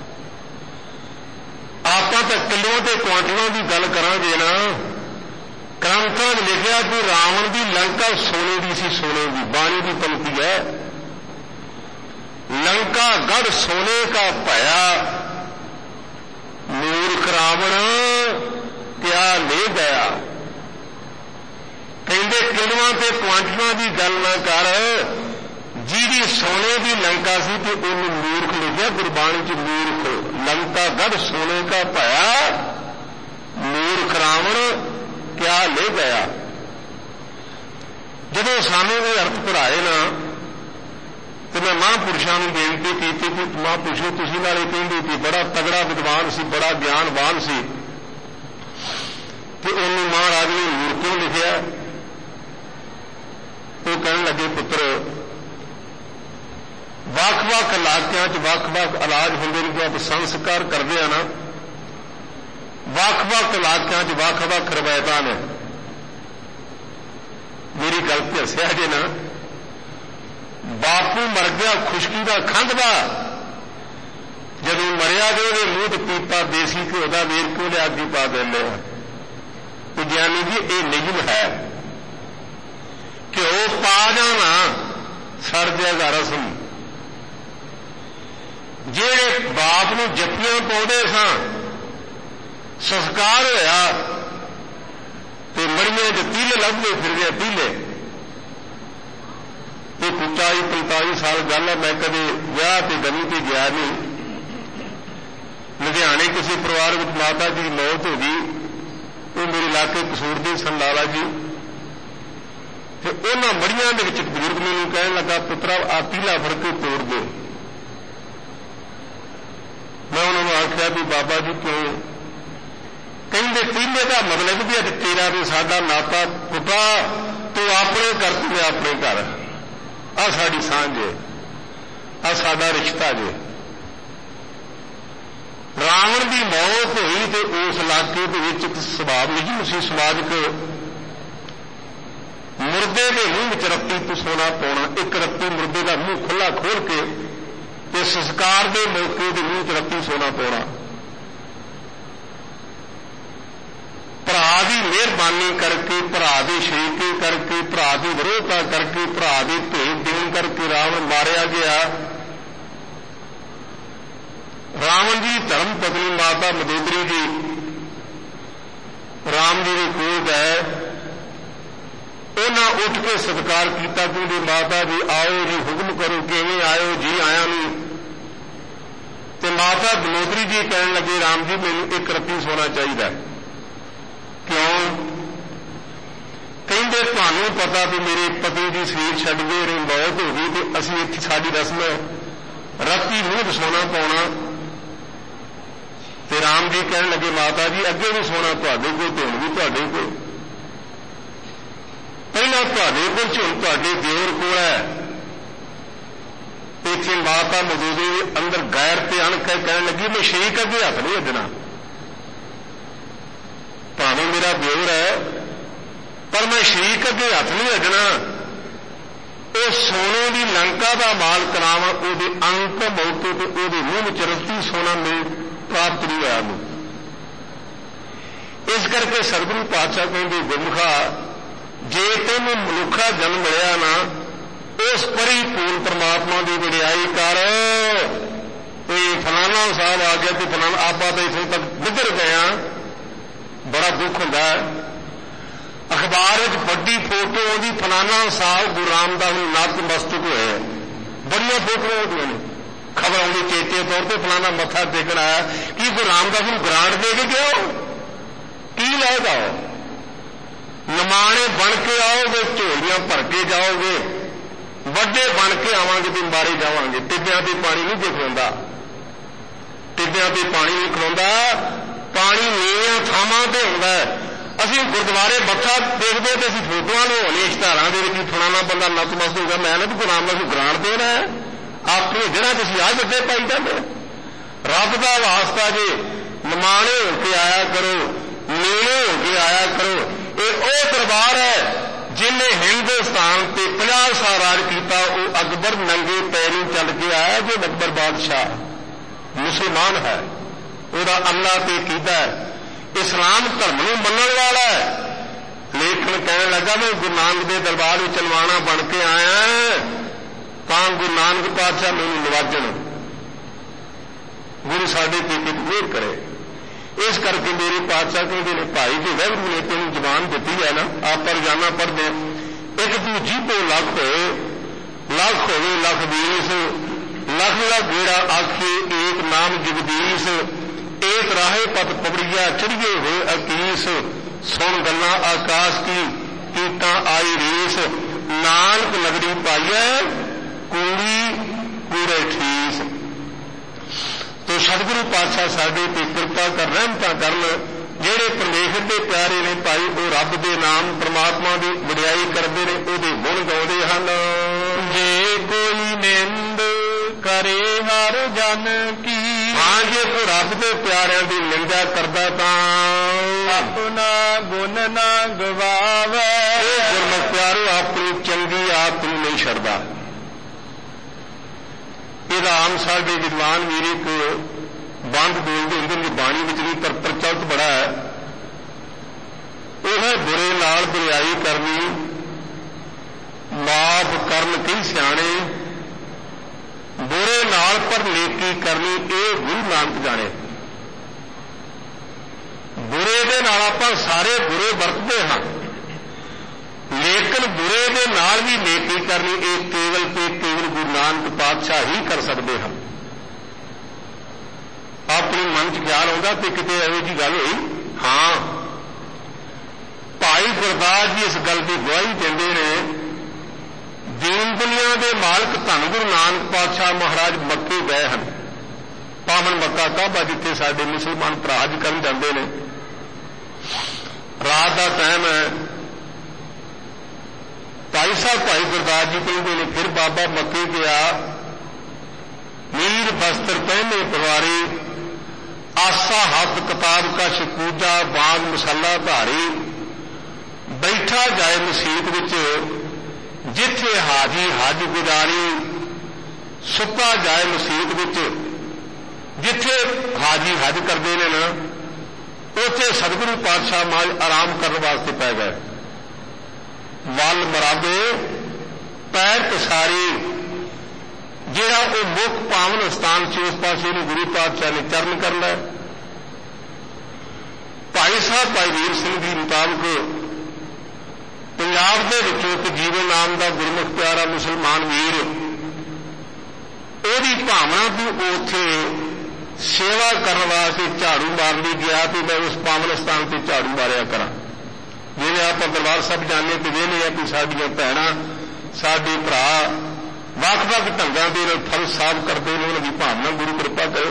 ਆਪਾਂ ਤਾਂ ਕਿਲੋਆਂ ਤੇ ਕੁਆਂਟਲਾਂ ਦੀ ਗੱਲ ਕਰਾਂਗੇ ਨਾ। ਗ੍ਰੰਥਾਂ 'ਚ ਲਿਖਿਆ ਕਿ ਰਾਵਣ ਦੀ ਲੰਕਾ ਸੋਨੇ ਦੀ ਸੀ, ਸੋਨੇ ਦੀ। ਬਾਣੀ ਦੀ ਪੰਕਤੀ ਹੈ, लंका गढ़ सोने का पाया, मूर्ख रावण क्या ले गया। कहते किलोआं ते क्वांटलां की गल ना कर, जिहदी सोने की लंका सी ते उहनूं मूर्ख लिखिया गुरबाणी च। मूर्ख लंका गढ़ सोने का पाया, मूर्ख रावण क्या ले गया। जदों सानूं ये अर्थ पढ़ाए ना तो मैं महापुरुषों को बेनती की कि महापुरुषों तुसीं नाले कहंदे कि बड़ा तगड़ा विद्वान सी, बड़ा ज्ञानवान सी, ते उन्होंने महाराज ने मूर्ख क्यों लिखिया। वो कहने लगे पुत्र ਵੱਖ-ਵੱਖ ਇਲਾਕਿਆਂ 'ਚ ਵੱਖ-ਵੱਖ ਇਲਾਜ ਹੁੰਦੇ ਨੇ। ਜਦੋਂ ਸੰਸਕਾਰ ਕਰਦੇ ਆ ਨਾ, ਵੱਖ-ਵੱਖ ਇਲਾਕਿਆਂ 'ਚ ਵੱਖ-ਵੱਖ ਰਵਾਇਤਾਂ ਨੇ। ਮੇਰੀ ਗੱਲ ਤੇ ਹੱਸਿਆ ਜੇ ਨਾ, ਬਾਪੂ ਮਰ ਗਿਆ ਖੁਸ਼ਕੀ ਦਾ ਖੰਘਦਾ, ਜਦੋਂ ਮਰਿਆ ਤੇ ਉਹਦੇ ਮੂੰਹ ਤੇ ਪੀਪਾ ਦੇਸੀ ਘਿਓ ਦਾ ਵੇਰ ਕੇ ਉਹਦੇ ਅੱਗ ਪਾ ਦਿੰਦੇ ਆ। ਤੇ ਗਿਆਨੀ ਜੀ ਇਹ ਨਿਯਮ ਹੈ, ਘਿਓ ਪਾ ਜਾਣਾ ਸੜ ਜਾਏਗਾ ਰਸਮ। ਜਿਹੜੇ ਬਾਪ ਨੂੰ ਜੱਫੀਆਂ ਪਾਉਂਦੇ ਸਾਂ, ਸੰਸਕਾਰ ਹੋਇਆ ਤੇ ਮੜੀਆਂ 'ਚ ਤੀਲੇ ਲੱਭਦੇ ਫਿਰਦੇ, ਤੀਲੇ। ਇਹ 40-45 ਸਾਲ ਗੱਲ ਹੈ, ਮੈਂ ਕਦੇ ਵਿਆਹ ਤੇ ਗਨੀ ਤੇ ਗਿਆ ਨਹੀਂ। ਲੁਧਿਆਣੇ ਕਿਸੇ ਪਰਿਵਾਰ ਵਿੱਚ ਮਾਤਾ ਜੀ ਦੀ ਮੌਤ ਹੋ ਗਈ। ਉਹ ਮੇਰੇ ਇਲਾਕੇ ਕਸੂਰ ਦੇ ਸਨ ਲਾਲਾ ਜੀ, ਤੇ ਉਹਨਾਂ ਮੜੀਆਂ ਦੇ ਵਿੱਚ ਬਜ਼ੁਰਗ ਮੈਨੂੰ ਕਹਿਣ ਲੱਗਾ, ਪੁੱਤਰਾ ਆ ਤੀਲਾ ਫੜ ਕੇ ਤੋੜ ਦੇ। ਮੈਂ ਉਹਨਾਂ ਨੂੰ ਆਖਿਆ ਵੀ ਬਾਬਾ ਜੀ ਕਿਉਂ? ਕਹਿੰਦੇ ਤੀਲੇ ਦਾ ਮਤਲਬ ਵੀ ਅੱਜ ਤੇਰਾ ਤੇ ਸਾਡਾ ਨਾਤਾ ਪੁੱਟਾ, ਤੂੰ ਆਪਣੇ ਕਰ, ਤੂੰ ਆਪਣੇ ਘਰ। ਆ ਸਾਡੀ ਸਾਂਝ ਹੈ, ਆ ਸਾਡਾ ਰਿਸ਼ਤਾ ਜੇ। ਰਾਵਣ ਦੀ ਮੌਤ ਹੋਈ ਤੇ ਉਸ ਇਲਾਕੇ ਦੇ ਵਿੱਚ ਇੱਕ ਸੁਭਾਅ ਨਹੀਂ ਸੀ ਸਮਾਜਿਕ, ਮੁਰਦੇ ਦੇ ਮੂੰਹ ਵਿੱਚ ਰੱਤੀ ਤੋਂ ਸੋਨਾ ਪਾਉਣਾ। ਇੱਕ ਰੱਤੀ ਮੁਰਦੇ ਦਾ ਮੂੰਹ ਖੁੱਲਾ ਖੋਲ ਕੇ ਤੇ ਸੰਸਕਾਰ ਦੇ ਮੌਕੇ ਦੇ ਮੂੰਹ 'ਚ ਰੱਤੀ ਸੋਨਾ ਪਾਉਣਾ। ਭਰਾ ਦੀ ਮਿਹਰਬਾਨੀ ਕਰਕੇ, ਭਰਾ ਦੇ ਸ਼ਰੀਕੇ ਕਰਕੇ, ਭਰਾ ਦੀ ਵਿਰੋਧਤਾ ਕਰਕੇ, ਭਰਾ ਦੇ ਭੇਦ ਦੇਣ ਕਰਕੇ ਰਾਵਣ ਮਾਰਿਆ ਗਿਆ। ਰਾਵਣ धर्म पत्नी माता मंदोदरी जी राम जी के कोल गए। उन्हें उठ के सत्कार किया कि माता जी आओ जी, हुक्म करो, किवें आयो जी? आया नहीं। तो माता मंदोदरी जी कहने लगे राम जी मैनूं एक रत्ती सोना चाहिए। क्यों? कहते तुहानूं पता भी मेरे पति की शरीर छड्ड गए ने, मौत हो गई, तो असीं इत्थे साडी रस्म है राती मूँह सोना पाउणा। ते राम जी कहने लगे माता जी अगे भी सोना तुहाडे कोल ते हुण भी तुहाडे कोल, पहला तुहाडे कोल च हुण तुहाडे दिओर कोल है। इत्थे माता मंदोदरी अंदर गैर ते अणख कहने लगी मैं शरीक अगे हथ नहीं अड्डना, भावें मेरा दिओर है पर मैं शरीक अगे हथ नहीं अड्डना। वो सोने की लंका का माल करावा, वो अंक मौके तो वो मूँह च रत्ती सोना मिल प्राप्त नहीं होया। इस करके सतगुरु पातशाह कहते गुरमुखा जे तेन मनुखा जन्म मिलिया ना, उस परिपूर्ण परमात्मा की वडियाई कर। फलाना साहब आ गया तो फलाना आपा तो इथों तक बिगड़ गया, बड़ा दुख होता है। अखबार बड़ी फोटो आती फलाना साहब गुरु रामदास नतमस्तक होए, बड़िया फोटो आदि ने, खबर आती चेते तौर पर फलाना मत्था टेकन आया कि गुरु रामदास को ग्रांट दे के गया की लाएगा? नमाणे बन के आओगे, झोलियां भर के जाओगे, वड्डे बन के आवांगे तो मारे जावांगे। टिब्बियां ते पानी नहीं खलोंदा, टिब्बियां ते पानी नहीं खलोंदा, पानी नीवियां थावां ते हुंदा है। असीं गुरुद्वारे मत्था देखते तो असीं फोटोआं लवाउने इश्तारां दे विच फलाना बंदा नतमस्तक हो गया। मैं ना गुरु रामदास को ग्रांट देना है, अपनी जगह तुसीं आ जद्दे पाई जांदे। रब दा वास्ता जे नमाणे होके आया करो, नीले होके आया करो। ये ओ दरबार है जिन्हें हिंदुस्तान ते 50 साल राज किया। वो अकबर नंगे पैरों चल के आया जो अकबर बादशाह मुसलमान है, वह अल्लाह ते कीदा है, इस्लाम धर्म नूं मनण वाला है। लेकिन कहने लगा मैं गुरु नानक के दरबार में चलवाना बन के आया तां गुरु नानक पातशाह मैनूं नवाजण, गुरु साडे ते मेहर करे। इस करके मेरे पातशाह कहते हैं भाई जी वाहिगुरू ने तेन जबान दी है ना, आप रोजाना पढ़ते एक दूजी को लख होए, लख होवे लख बीस, लख लख गेड़ा आखे एक नाम जगदीश, एक राहे पत पबड़िया चढ़िए हुए अकीस, सुन गल्लां आकाश की कीता आई रीस, नानक नगरी पाइया कूड़ी कूड़े ठीस। तो सतगुरु पातशाह साडे ते किरपा कर, रहमतां करन। ਜਿਹੜੇ परमेश्वर के प्यारे ने भाई वो रब के नाम परमात्मा की वडियाई करते हैं, ਉਹਦੇ गुण गाउंदे हन। जे कोई निंद करे हर जन की, हाँ जे कोई रब के प्यारिਆਂ की निंदा करता तां अपना गुण ना गवावे। गुरमुख प्यारो अपनी चंगी आदत नूं नहीं छड्डदा। ਇਹਦਾ आम साडे विद्वान वीर एक बंद बोलते होंगे बाणी विच भी प्रचलित बड़ा है, वह है बुरे नाल बुराई करनी, माफ करन कई सियाणे, बुरे नाल पर नेकी करनी ये गुरु नानक जाने। बुरे दे नाल आपां सारे बुरे वरतते हैं, लेकिन बुरे दे नाल भी नेकी करनी ये केवल ते केवल गुरु नानक पातशाह ही कर सकते हैं। अपने मन च ख्याल आता कि कितने एवं जी गल हुई, हाँ भाई गुरदास जी इस गल की गवाही देंदे ने। दीन दुनिया के मालक धन गुरु नानक पातशाह महाराज मक्के गए हैं, पावन मक्का काबा जिथे साडे मुसलमान भरा हज करन जांदे ने। रात का टाइम है, भाई साहब भाई गुरदास जी कहते हैं फिर बाबा मक्के गया, नीर वस्त्र पहने पवारी, आसा हाथ किताब का शकूजा बाग मसाला धारी, बैठा जाए मसीत विच जिथे हाजी हज गुजारी, सुता जाए मसीत विच जिथे हाजी हज करते हैं ना, उथे सतगुरु पातशाह महाराज आराम करने वास्ते पै गए। वल मरादे पैर पसारी, ਜਿਹੜਾ ਉਹ ਮੁੱਖ ਪਾਵਨ ਸਥਾਨ ਸੀ, ਉਸ ਪਾਸੇ ਨੂੰ ਗੁਰੂ ਪਾਤਸ਼ਾਹ ਨੇ ਚਰਨ ਕਰ ਲਿਆ। ਭਾਈ ਸਾਹਿਬ ਭਾਈ ਵੀਰ ਸਿੰਘ ਜੀ ਮੁਤਾਬਕ ਪੰਜਾਬ ਦੇ ਵਿੱਚੋਂ ਇੱਕ ਜੀਵਨ ਨਾਮ ਦਾ ਗੁਰਮੁਖ ਪਿਆਰਾ ਮੁਸਲਮਾਨ ਵੀਰ, ਉਹਦੀ ਭਾਵਨਾ ਵੀ ਉੱਥੇ ਸੇਵਾ ਕਰਨ ਵਾਸਤੇ ਝਾੜੂ ਮਾਰਨ ਲਈ ਗਿਆ ਤੇ ਮੈਂ ਉਸ ਪਾਵਨ ਸਥਾਨ ਤੇ ਝਾੜੂ ਮਾਰਿਆ ਕਰਾਂ। ਜਿਵੇਂ ਆਪਾਂ ਦਰਬਾਰ ਸਾਹਿਬ ਜਾਂਦੇ ਤੇ ਵੇਖਦੇ ਆ ਕਿ ਸਾਡੀਆਂ ਭੈਣਾਂ ਸਾਡੇ ਭਰਾ ਵੱਖ-ਵੱਖ ਢੰਗਾਂ ਦੇ ਨਾਲ ਫਰਜ਼ ਸਾਫ਼ ਕਰਦੇ ਨੇ, ਉਹਨਾਂ ਦੀ ਭਾਵਨਾ ਗੁਰੂ ਕਿਰਪਾ ਕਰੇ।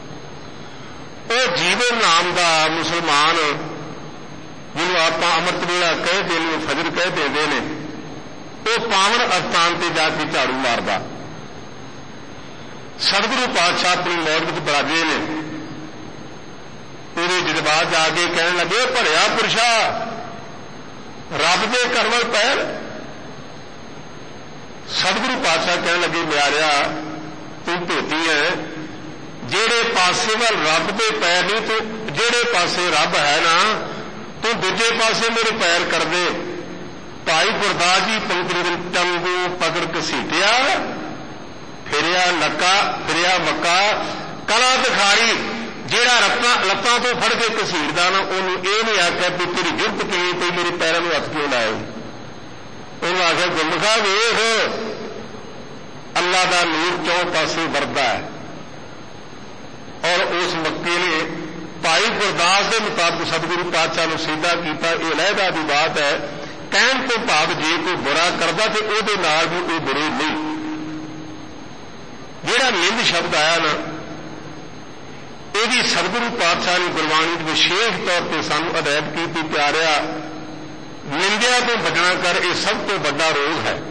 ਉਹ ਜੀਵਨ ਨਾਮ ਦਾ ਮੁਸਲਮਾਨ ਜਿਹਨੂੰ ਆਪਾਂ ਅੰਮ੍ਰਿਤ ਵੇਲਾ ਕਹਿੰਦੇ ਨੇ, ਫਜਰ ਕਹਿ ਦਿੰਦੇ ਨੇ, ਉਹ ਪਾਵਨ ਅਸਥਾਨ ਤੇ ਜਾ ਕੇ ਝਾੜੂ ਮਾਰਦਾ। ਸਤਿਗੁਰੂ ਪਾਤਸ਼ਾਹ ਆਪਣੀ ਮੌਤ ਵਿੱਚ ਬਰਾਜੇ ਨੇ, ਉਹਦੇ ਜਜ਼ਬਾਤ ਜਾ ਕੇ ਕਹਿਣ ਲੱਗੇ, ਭਲਿਆ ਪੁਰਸ਼ਾ ਰੱਬ ਦੇ ਘਰ ਵੱਲ ਪੈਰ। ਸਤਿਗੁਰੂ ਪਾਤਸ਼ਾਹ ਕਹਿਣ ਲੱਗੇ, ਮਿਆਰਿਆ ਤੂੰ ਭੇਤੀ ਹੈ, ਜਿਹੜੇ ਪਾਸੇ ਵੱਲ ਰੱਬ ਦੇ ਪੈਰ ਨਹੀਂ, ਤੂੰ ਜਿਹੜੇ ਪਾਸੇ ਰੱਬ ਹੈ ਨਾ, ਤੂੰ ਦੂਜੇ ਪਾਸੇ ਮੇਰੇ ਪੈਰ ਕਰ ਦੇ। ਭਾਈ ਗੁਰਦਾਸ ਜੀ ਪੰਗਰੀ ਟੰਗੂ ਪਕੜ ਘਸੀਟਿਆ, ਫਿਰਿਆ ਲੱਕਾ ਫਿਰਿਆ ਮੱਕਾ, ਕਲਾ ਦਿਖਾਰੀ। ਜਿਹੜਾ ਲੱਤਾਂ ਤੋਂ ਫੜ ਕੇ ਘਸੀਟਦਾ ਨਾ, ਉਹਨੂੰ ਇਹ ਨਹੀਂ ਆਖਿਆ ਵੀ ਤੇਰੀ ਜੁਰਤ ਕਿਵੇਂ ਪਈ, ਮੇਰੇ ਪੈਰਾਂ ਨੂੰ ਹੱਥ ਕਿਉਂ ਲਾਏ। ਉਹਨੂੰ ਆਖਿਆ, ਗੁਰਮੁਖਾ ਵੇਖ, ਅੱਲਾ ਦਾ ਨੂਰ ਚੌਂ ਪਾਸੇ ਵਰਦਾ ਹੈ। ਔਰ ਉਸ ਮੱਕੇ ਨੇ ਭਾਈ ਗੁਰਦਾਸ ਦੇ ਮੁਤਾਬਕ ਸਤਿਗੁਰੂ ਪਾਤਸ਼ਾਹ ਨੂੰ ਸਿੱਧਾ ਕੀਤਾ। ਇਹ ਲਹਿਦਾ ਦੀ ਬਾਤ ਹੈ। ਕਹਿਣ ਤੋਂ ਭਾਵ ਜੇ ਕੋਈ ਬੁਰਾ ਕਰਦਾ ਤੇ ਉਹਦੇ ਨਾਲ ਵੀ ਉਹ ਬੁਰੇ ਨਹੀਂ। ਜਿਹੜਾ ਨਿੰਦ ਸ਼ਬਦ ਆਇਆ ਨਾ, ਇਹਦੀ ਸਤਿਗੁਰੂ ਪਾਤਸ਼ਾਹ ਨੇ ਗੁਰਬਾਣੀ ਵਿੱਚ ਵਿਸ਼ੇਸ਼ ਤੌਰ ਤੇ ਸਾਨੂੰ ਹਦਾਇਤ ਕੀਤੀ, ਪਿਆਰਿਆ ਨਿੰਦਿਆ ਤੋਂ ਬਚਣਾ ਕਰ, ਇਹ ਸਭ ਤੋਂ ਵੱਡਾ ਰੋਗ ਹੈ।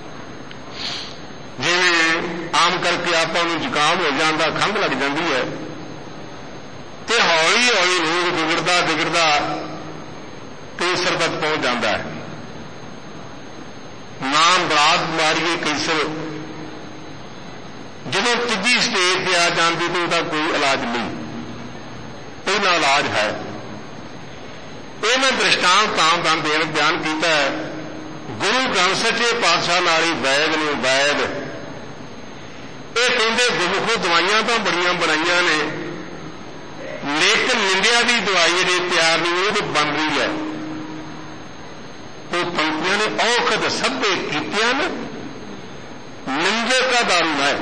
ਜਿਵੇਂ ਆਮ ਕਰਕੇ ਆਪਾਂ ਨੂੰ ਜ਼ੁਕਾਮ ਹੋ ਜਾਂਦਾ, ਖੰਘ ਲੱਗ ਜਾਂਦੀ ਹੈ, ਤੇ ਹੌਲੀ ਹੌਲੀ ਰੋਗ ਵਿਗੜਦਾ ਵਿਗੜਦਾ ਕੈਂਸਰ ਤੱਕ ਪਹੁੰਚ ਜਾਂਦਾ ਹੈ। ਨਾਮ ਬਰਾਤ ਬਿਮਾਰੀ ਕੈਂਸਰ ਜਦੋਂ ਤੀਜੀ ਸਟੇਜ ਤੇ ਆ ਜਾਂਦੀ ਤਾਂ ਉਹਦਾ ਕੋਈ ਇਲਾਜ ਨਹੀਂ, ਪਹਿਲਾ ਇਲਾਜ ਹੈ। ਇਹ ਮੈਂ ਦ੍ਰਿਸ਼ਟਾਂਤ ਤਾਂ ਬਿਆਨ ਕੀਤਾ ਹੈ। ਗੁਰੂ ਗ੍ਰੰਥ ਸੱਚੇ ਪਾਤਸ਼ਾਹ ਨਾਲ ਹੀ ਵੈਦ ਨੇ, ਵੈਦ ਇਹ ਕਹਿੰਦੇ ਗੁਰਮੁਖੋ ਦਵਾਈਆਂ ਤਾਂ ਬੜੀਆਂ ਬਣਾਈਆਂ ਨੇ, ਲੇਕਿਨ ਨਿੰਦਿਆ ਦੀ ਦਵਾਈ ਜਿਹੜੀ ਤਿਆਰ ਨਹੀਂ, ਉਹ ਬਣ ਰਹੀ ਹੈ। ਉਹ ਪੰਕਤੀਆਂ ਨੇ ਔਖਦ ਸਭੇ ਕੀਤਿਆਂ ਨੇ, ਨਿੰਦੇ ਦਾ ਦਾਰੂ ਹੈ।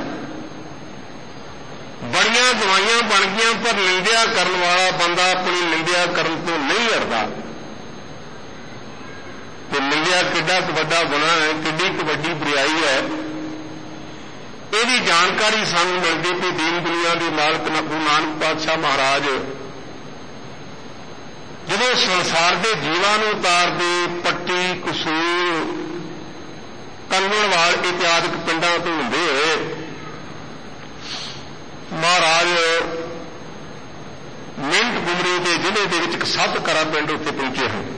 ਬੜੀਆਂ ਦਵਾਈਆਂ ਬਣ ਗਈਆਂ, ਪਰ ਨਿੰਦਿਆ ਕਰਨ ਵਾਲਾ ਬੰਦਾ ਆਪਣੀ ਨਿੰਦਿਆ ਕਰਨ ਤੋਂ ਨਹੀਂ ਹਟਦਾ। ਤੇ ਨਿੰਦਿਆ ਕਿੱਡਾ ਕੁ ਵੱਡਾ ਗੁਨਾਹ ਹੈ, ਕਿੱਡੀ ਕੁ ਵੱਡੀ ਬੁਰਾਈ ਹੈ, ਇਹਦੀ ਜਾਣਕਾਰੀ ਸਾਨੂੰ ਮਿਲਦੀ ਕਿ ਦੀਨ ਦੁਨੀਆ ਦੇ ਮਾਲਕ ਗੁਰੂ ਨਾਨਕ ਪਾਤਸ਼ਾਹ ਮਹਾਰਾਜ ਜਦੋਂ ਸੰਸਾਰ ਦੇ ਜੀਵਾਂ ਨੂੰ ਉਤਾਰਦੇ, ਪੱਟੀ, ਕਸੂਰ, ਕੰਗਣਵਾਲ ਇਤਿਆਦਿਕ ਪਿੰਡਾਂ ਤੋਂ ਹੁੰਦੇ ਹੋਏ ਮਹਾਰਾਜ ਮਿੰਟ ਗੁਮਰੀ ਦੇ ਜ਼ਿਲ੍ਹੇ ਦੇ ਵਿੱਚ ਇੱਕ ਸਤਕਰਾ ਪਿੰਡ ਉੱਤੇ ਪਹੁੰਚੇ ਹਨ।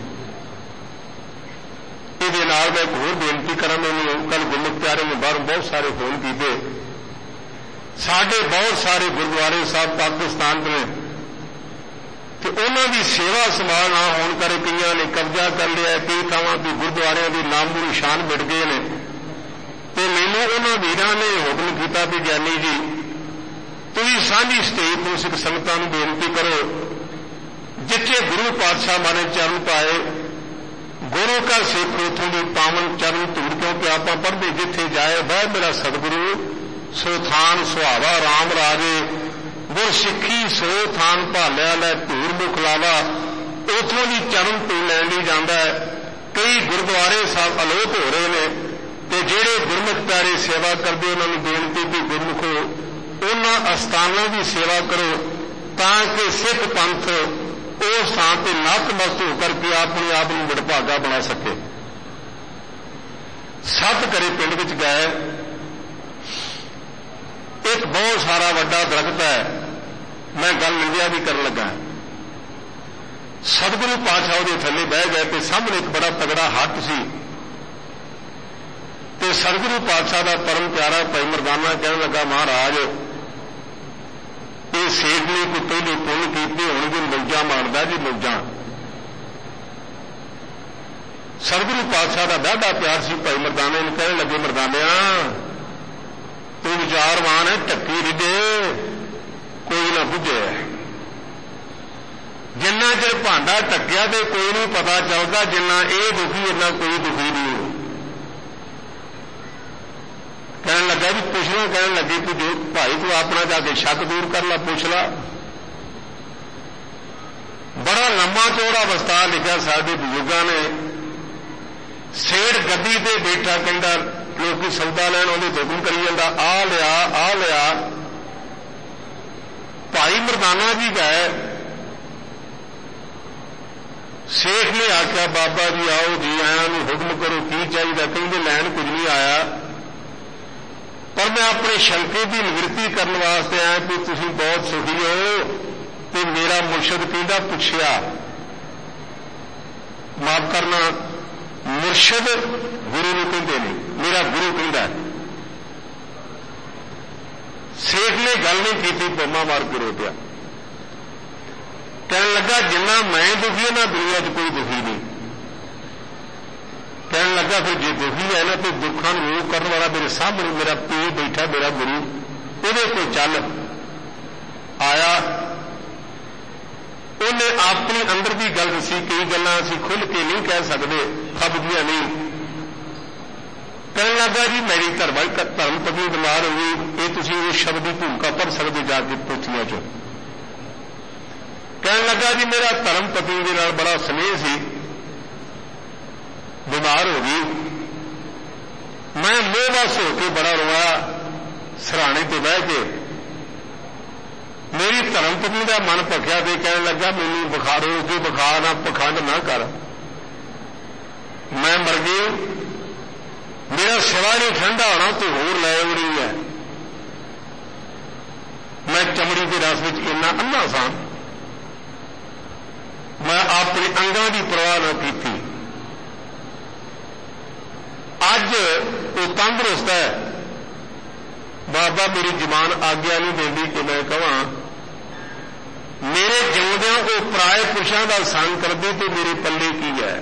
ਇਹਦੇ ਨਾਲ ਮੈਂ ਇੱਕ ਹੋਰ ਬੇਨਤੀ ਕਰਾਂ, ਮੈਨੂੰ ਕੱਲ ਗੁਰਮੁਖ ਪਿਆਰੇ ਨੇ ਬਾਹਰੋਂ ਬਹੁਤ ਸਾਰੇ ਫੋਨ ਕੀਤੇ। ਸਾਡੇ ਬਹੁਤ ਸਾਰੇ ਗੁਰਦੁਆਰੇ ਸਾਹਿਬ ਪਾਕਿਸਤਾਨ ਦੇ ਨੇ, ਤੇ ਉਹਨਾਂ ਦੀ ਸੇਵਾ ਸੰਭਾਲ ਨਾ ਹੋਣ ਕਰਕੇ ਕਈਆਂ ਨੇ ਕਬਜ਼ਾ ਕਰ ਲਿਆ, ਕਈ ਥਾਵਾਂ ਤੇ ਗੁਰਦੁਆਰਿਆਂ ਦੇ ਨਾਮੋ ਨਿਸ਼ਾਨ ਮਿਟ ਗਏ ਨੇ। ਤੇ ਮੈਨੂੰ ਉਹਨਾਂ ਵੀਰਾਂ ਨੇ ਹੁਕਮ ਕੀਤਾ ਵੀ ਗਿਆਨੀ ਜੀ ਤੁਸੀਂ ਸਾਂਝੀ ਸਟੇਜ ਤੋਂ ਸਿੱਖ ਸੰਗਤਾਂ ਨੂੰ ਬੇਨਤੀ ਕਰੋ, ਜਿੱਥੇ ਗੁਰੂ ਪਾਤਸ਼ਾਹ ਮਾਨੇ ਚਰਨ ਪਾਏ, ਗੁਰੂ ਘਰ ਸਿੱਖ ਉੱਥੋਂ ਦੀ ਪਾਵਨ ਚਰਨ ਧੂੜ, ਕਿਉਂਕਿ ਆਪਾਂ ਪੜ੍ਹਦੇ ਜਿੱਥੇ ਜਾਏ ਬਹਿ ਮੇਰਾ ਸਤਿਗੁਰੂ, ਸੋ ਥਾਨ ਸੁਹਾਵਾ ਰਾਮ ਰਾਜੇ, ਗੁਰ ਸਿੱਖੀ ਸੋ ਥਾਨ ਭਾਲਿਆ ਲੈ ਧੂੜ ਮੁਖ ਲਾਵਾ। ਉੱਥੋਂ ਦੀ ਚਰਨ ਧੂੜ ਲੈਣ ਲਈ ਜਾਂਦਾ ਹੈ। ਕਈ ਗੁਰਦੁਆਰੇ ਸਾਹਿਬ ਅਲੋਪ ਹੋ ਰਹੇ ਨੇ, ਤੇ ਜਿਹੜੇ ਗੁਰਮੁਖ ਪਿਆਰੇ ਸੇਵਾ ਕਰਦੇ ਉਹਨਾਂ ਨੂੰ ਬੇਨਤੀ ਵੀ ਗੁਰਮੁਖੋ ਉਹਨਾਂ ਅਸਥਾਨਾਂ ਦੀ ਸੇਵਾ ਕਰੋ, ਤਾਂ ਕਿ ਸਿੱਖ ਪੰਥ ਉਸ ਥਾਂ ਤੇ ਨਤਮਸਤਕ ਹੋ ਕਰਕੇ ਆਪਣੇ ਆਪ ਨੂੰ ਵਡਭਾਗਾ ਬਣਾ ਸਕੇ। ਸੱਤ ਕਰੇ ਪਿੰਡ ਵਿੱਚ ਗਏ, ਇੱਕ ਬਹੁਤ ਸਾਰਾ ਵੱਡਾ ਦਰਖਤ ਹੈ, ਮੈਂ ਗੱਲ ਨਿੰਦਿਆ ਵੀ ਕਰਨ ਲੱਗਾ। ਸਤਿਗੁਰੂ ਪਾਤਸ਼ਾਹ ਉਹਦੇ ਥੱਲੇ ਬਹਿ ਗਏ ਤੇ ਸਾਹਮਣੇ ਇੱਕ ਬੜਾ ਤਗੜਾ ਹੱਟ ਸੀ, ਤੇ ਸਤਿਗੁਰੂ ਪਾਤਸ਼ਾਹ ਦਾ ਪਰਮ ਪਿਆਰਾ ਭਾਈ ਮਰਦਾਨਾ ਕਹਿਣ ਲੱਗਾ, ਮਹਾਰਾਜ ਇਹ ਸੇਠ ਨੇ ਕੋਈ ਪਹਿਲੇ ਪੁੰਨ ਕੀਤੇ ਹੋਣਗੇ, ਮੌਜਾਂ ਮਾਰਦਾ ਜੀ ਮੌਜਾਂ। ਸਤਿਗੁਰੂ ਪਾਤਸ਼ਾਹ ਦਾ ਦਾਦਾ ਪਿਆਰ ਸੀ ਭਾਈ ਮਰਦਾਨੇ ਨੂੰ, ਕਹਿਣ ਲੱਗੇ, ਮਰਦਾਨਿਆ तू विचारवान है, ढक्की रिझे कोई ना बुझे। जिन्ना चिर भांडा ढक्या तो कोई नहीं पता चलता, जिन्ना ये दुखी इन्ना कोई दुखी नहीं हो। कहन लगा भी पुछना, कहन लगी कि जो भाई तू अपना जाके शक दूर कर ला, पुछ ला। बड़ा लंबा चौड़ा विस्तार लिखा साडे बजुर्गों ने। सेठ गद्दी ते बैठा, कहता लोग सौदा लैन आउंदे तो हुक्म करी जांदा, आ लिया आ लिया। भाई मरदाना जी गए, सेठ ने आख्या बाबा जी आओ जी आया नूं हुक्म करो की चाहिए। कहते लैन कुछ नहीं आया, पर मैं अपने शंके की निवृत्ति करने वास्ते आया कि तुसीं बहुत सुखी हो। तो मेरा मुर्शद कहता पुछया, माफ करना मुर्शद गुरु नूं कहते नहीं, मेरा गुरु कहता। सेठ ने गल नहीं की, पौमा मार के रोटिया। कहने लगा जिन्ना मैं दुखी है ना दुनिया च कोई दुखी नहीं। कहने लगा फिर जे दुखी है ना तो दुखों को रोक करने वाला मेरे सामने मेरा पीर बैठा, मेरा गुरु, ਉਹਦੇ को चल। आया, उन्हें अपनी अंदर की गल दसी। कई गल्लां असीं खुल के नहीं कह सकते, खपदियां नहीं। कहने लगा जी मेरी धर्म पत्नी बीमार हो गई, ये तुसीं उस शब्द की भूमिका पढ़ सकते जाके पोथियां चो। कहने लगा जी मेरा धर्म पत्नी के नाल बड़ा स्नेह सी, बीमार हो गई। मैं मोहवश होकर बड़ा रोया सराहने पर बह के। मेरी धर्म पत्नी का मन भखिया ते कहने लगा मैनू बुखार हो के बुखार ना पखंड ना कर, मैं मर गई, मेरा सिवा नहीं ठंडा होना तो होर लै उड़ी है। मैं चमड़ी के रस में इन्ना अन्ना सा, मैं अपने अंगों की परवाह न की। अज वो तंदुरुस्त है, बाबा मेरी जबान आग्ञा नहीं देती कि मैं कहां मेरे जिउंदियां वो पराए पुरुषों का संग करते तो मेरे पल्ले की है।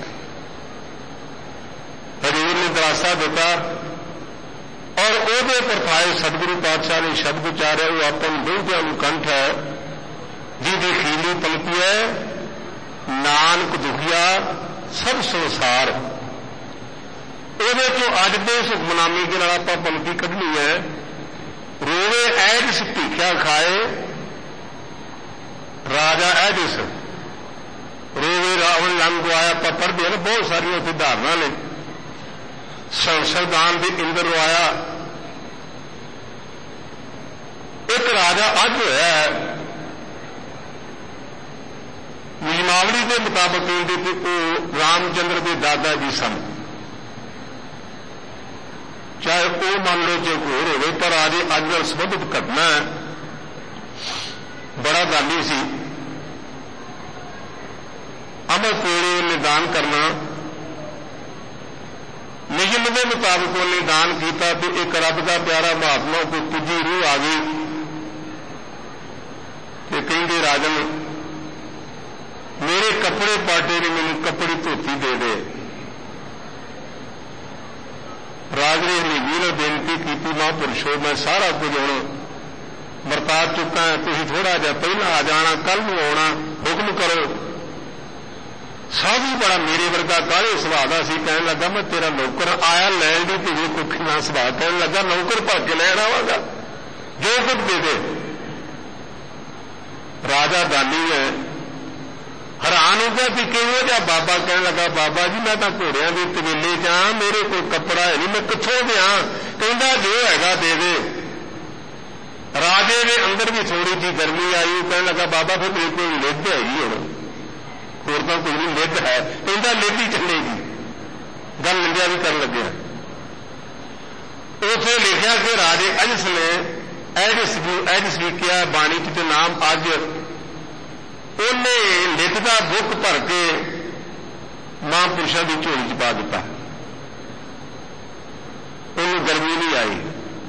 हजूर ने दरासा दिता और ਉਹਦੇ परफाए सतगुरु पातशाह ने शब्द उचारिया, वो अपन बहुतियां नूं कंठ है जिहदी खीली पलकी है, नानक दुखिया सब संसार। ਉਹਦੇ चो अज दे हुक्मनामे के नाल आपां पलकी कढनी है। रोवे ऐदिस भीखा खाए राजा ऐदिस, रोवे रावण लंग आया। आपां पढ़दे हैं ना, बहुत सारियां उत्थे धारना ने। संसरदान दे इंद्र रोया। एक राजा अज होया नियमावली के मुताबक कहते कि वो रामचंद्र के दादा जी सन, चाहे वो मान लो जो घोर हो, पर आज नाल संबंधित घटना है। बड़ा दानी सी, अमर कोड़े निदान करना। नियम के मुताबिक उन्हें दान किया तो एक रब का प्यारा महात्मा को तुझी रूह आ गई कि कहते राजन मेरे कपड़े पाटे ने मैंने कपड़ी धोती दे दे। राज ने हरीवी ने बेनती की, महापुरुषो मैं सारा कुछ हूं वरता चुका है, तुम थोड़ा जहा पहला आ जाना, कल नूं आना, हुक्म करो। साधु बड़ा मेरे वर्गा काले सुभाव का सी, कहने लगा मैं तेरा नौकर आया लैन दी तुझे को कितना सुभाव। कहने लगा नौकर भग के लैन आवागा, जो कुछ दे दे। राजा दानी है, हैरान हो गया कि किहों जिहा बाबा। कहने लगा बाबा जी मैं तो घोड़ियां के तबेले च हां, मेरे कोल कपड़ा है नहीं, मैं कित्थों दियां। कहंदा जो हैगा दे दे। राजे के अंदर भी थोड़ी जी गर्मी आई। कहने लगा बाबा फिर मेरे को लिद्ध हैगी, हुण होर तां कुछ नहीं, लिद्ध है। कहंदा लिद्ध ही चलेगी। गल लिंदिया भी कर लग्या। उत्थे लिखिया कि राजे अजस ने ऐदिस भी किया बाणी च नाम अज उन्हें लिट का बुक भर के महापुरुषों की झोली च पा दिता। उन्हें गर्मी नहीं आई।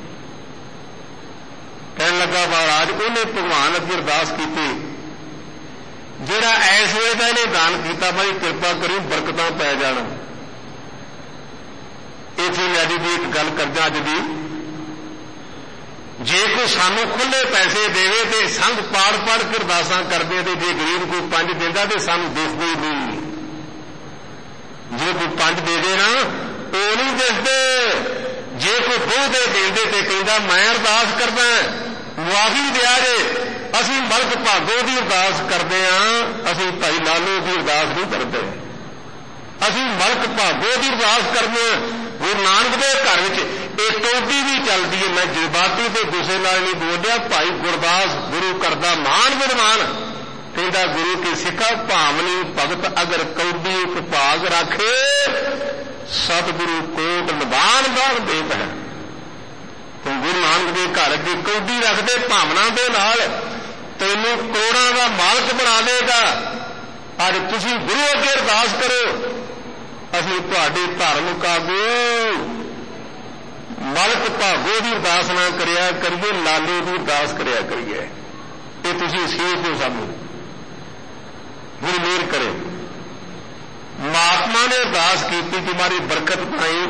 कहने लगा महाराज उन्हें भगवान अगे अरदास की, जिहड़ा इस वेले का इन्हें दान किया भाई कृपा करी बरकतां पै जाण। इत्थे मैं अज दी एक गल करदा। अज दी ਜੇ ਕੋਈ ਸਾਨੂੰ ਖੁੱਲੇ ਪੈਸੇ ਦੇਵੇ ਤੇ ਸੰਗ ਪਾੜ ਪਾੜ ਕੇ ਅਰਦਾਸਾਂ ਕਰਦੇ, ਤੇ ਜੇ ਗਰੀਬ ਕੋਈ 5 ਦਿੰਦਾ ਤੇ ਸਾਨੂੰ ਦਿਸਦੇ ਹੀ ਨਹੀਂ। ਜੇ ਕੋਈ 5 ਦੇ ਦੇ ਨਾ ਉਹ ਨਹੀਂ ਦਿਸਦੇ। ਜੇ ਕੋਈ 2 ਦੇ ਦਿੰਦੇ ਤੇ ਕਹਿੰਦਾ ਮੈਂ ਅਰਦਾਸ ਕਰਦਾ ਮੁਆਫੀ ਦਿਆ ਜੇ। ਅਸੀਂ ਮਲਕ ਭਾਗੋ ਦੀ ਅਰਦਾਸ ਕਰਦੇ ਹਾਂ, ਅਸੀਂ ਭਾਈ ਲਾਲੋ ਦੀ ਅਰਦਾਸ ਨਹੀਂ ਕਰਦੇ। ਅਸੀਂ ਮਲਕ ਭਾਗੋ ਦੀ ਅਰਦਾਸ ਕਰਦੇ ਹਾਂ। ਗੁਰੂ ਨਾਨਕ ਦੇ ਘਰ ਵਿੱਚ ਇਹ ਟੋਪੀ ਵੀ ਚੱਲਦੀ ਹੈ। ਮੈਂ ਜਜ਼ਬਾਤੀ ਤੇ ਗੁੱਸੇ ਨਾਲ ਨਹੀਂ ਬੋਲਿਆ। ਭਾਈ ਗੁਰਦਾਸ ਗੁਰੂ ਕਰਦਾ ਮਾਨ ਗੁਰਮਾਨ ਕਹਿੰਦਾ ਗੁਰੂ ਕੀ ਸਿੱਖਾ ਭਾਵਨੀ ਭਗਤ ਅਗਰ ਕੌਡੀ ਇੱਕ ਭਾਗ ਰੱਖੇ ਸਤਿਗੁਰੂ ਕੋਟ ਨਿਦਾਨ ਬਾਣ ਦੇਤ ਹੈ। ਤੇ ਗੁਰੂ ਨਾਨਕ ਦੇ ਘਰ ਦੀ ਕੌਡੀ ਰੱਖਦੇ ਭਾਵਨਾ ਦੇ ਨਾਲ ਤੈਨੂੰ ਕਰੋੜਾਂ ਦਾ ਮਾਲਕ ਬਣਾ ਦੇਗਾ। ਅੱਜ ਤੁਸੀਂ ਗੁਰੂ ਅੱਗੇ ਅਰਦਾਸ ਕਰੋ, ਅਸੀਂ ਤੁਹਾਡੇ ਧਾਰਮਿਕ ਆਗੂ ਮਲਕ ਭਾਗੋ ਦੀ ਅਰਦਾਸ ਨਾ ਕਰਿਆ ਕਰੀਏ, ਲਾਲੇ ਦੀ ਅਰਦਾਸ ਕਰਿਆ ਕਰੀਏ। ਇਹ ਤੁਸੀਂ ਸੀਖ ਦਿਓ ਸਾਨੂੰ, ਗੁਰੂ ਮਿਹਰ ਕਰੇ। ਮਹਾਤਮਾ ਨੇ ਅਰਦਾਸ ਕੀਤੀ ਕਿ ਮਾਰੀ ਬਰਕਤ ਪਾਈ।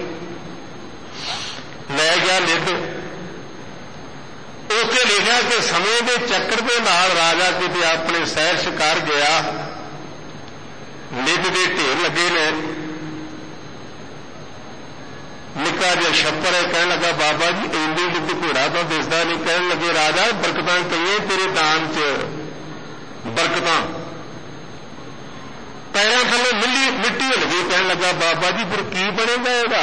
ਲੈ ਗਿਆ ਲਿਖ, ਉੱਥੇ ਲਿਖਿਆ ਕਿ ਸਮੇਂ ਦੇ ਚੱਕਰ ਦੇ ਨਾਲ ਰਾਜਾ ਕਿਤੇ ਆਪਣੇ ਸੈਰ ਸ਼ਿਕਾਰ ਗਿਆ, ਲਿਖ ਦੇ ਢੇਰ ਲੱਗੇ ਨੇ। ਨਿੱਕਾ ਜਿਹਾ ਛੱਪਰ ਹੈ, ਕਹਿਣ ਲੱਗਾ ਬਾਬਾ ਜੀ ਇੰਨੀ ਲਿਖ ਘੋੜਾ ਤਾਂ ਦਿਸਦਾ ਨਹੀਂ। ਕਹਿਣ ਲੱਗੇ ਰਾਜਾ ਬਰਕਤਾਂ ਕਹੀਏ ਤੇਰੇ ਦਾਨ 'ਚ ਬਰਕਤਾਂ। ਪੈਰਾਂ ਥੱਲੇ ਮਿੱਟੀ ਹਿੱਲ ਗਈ। ਕਹਿਣ ਲੱਗਾ ਬਾਬਾ ਜੀ ਫਿਰ ਕੀ ਬਣੇਗਾ ਇਹਦਾ?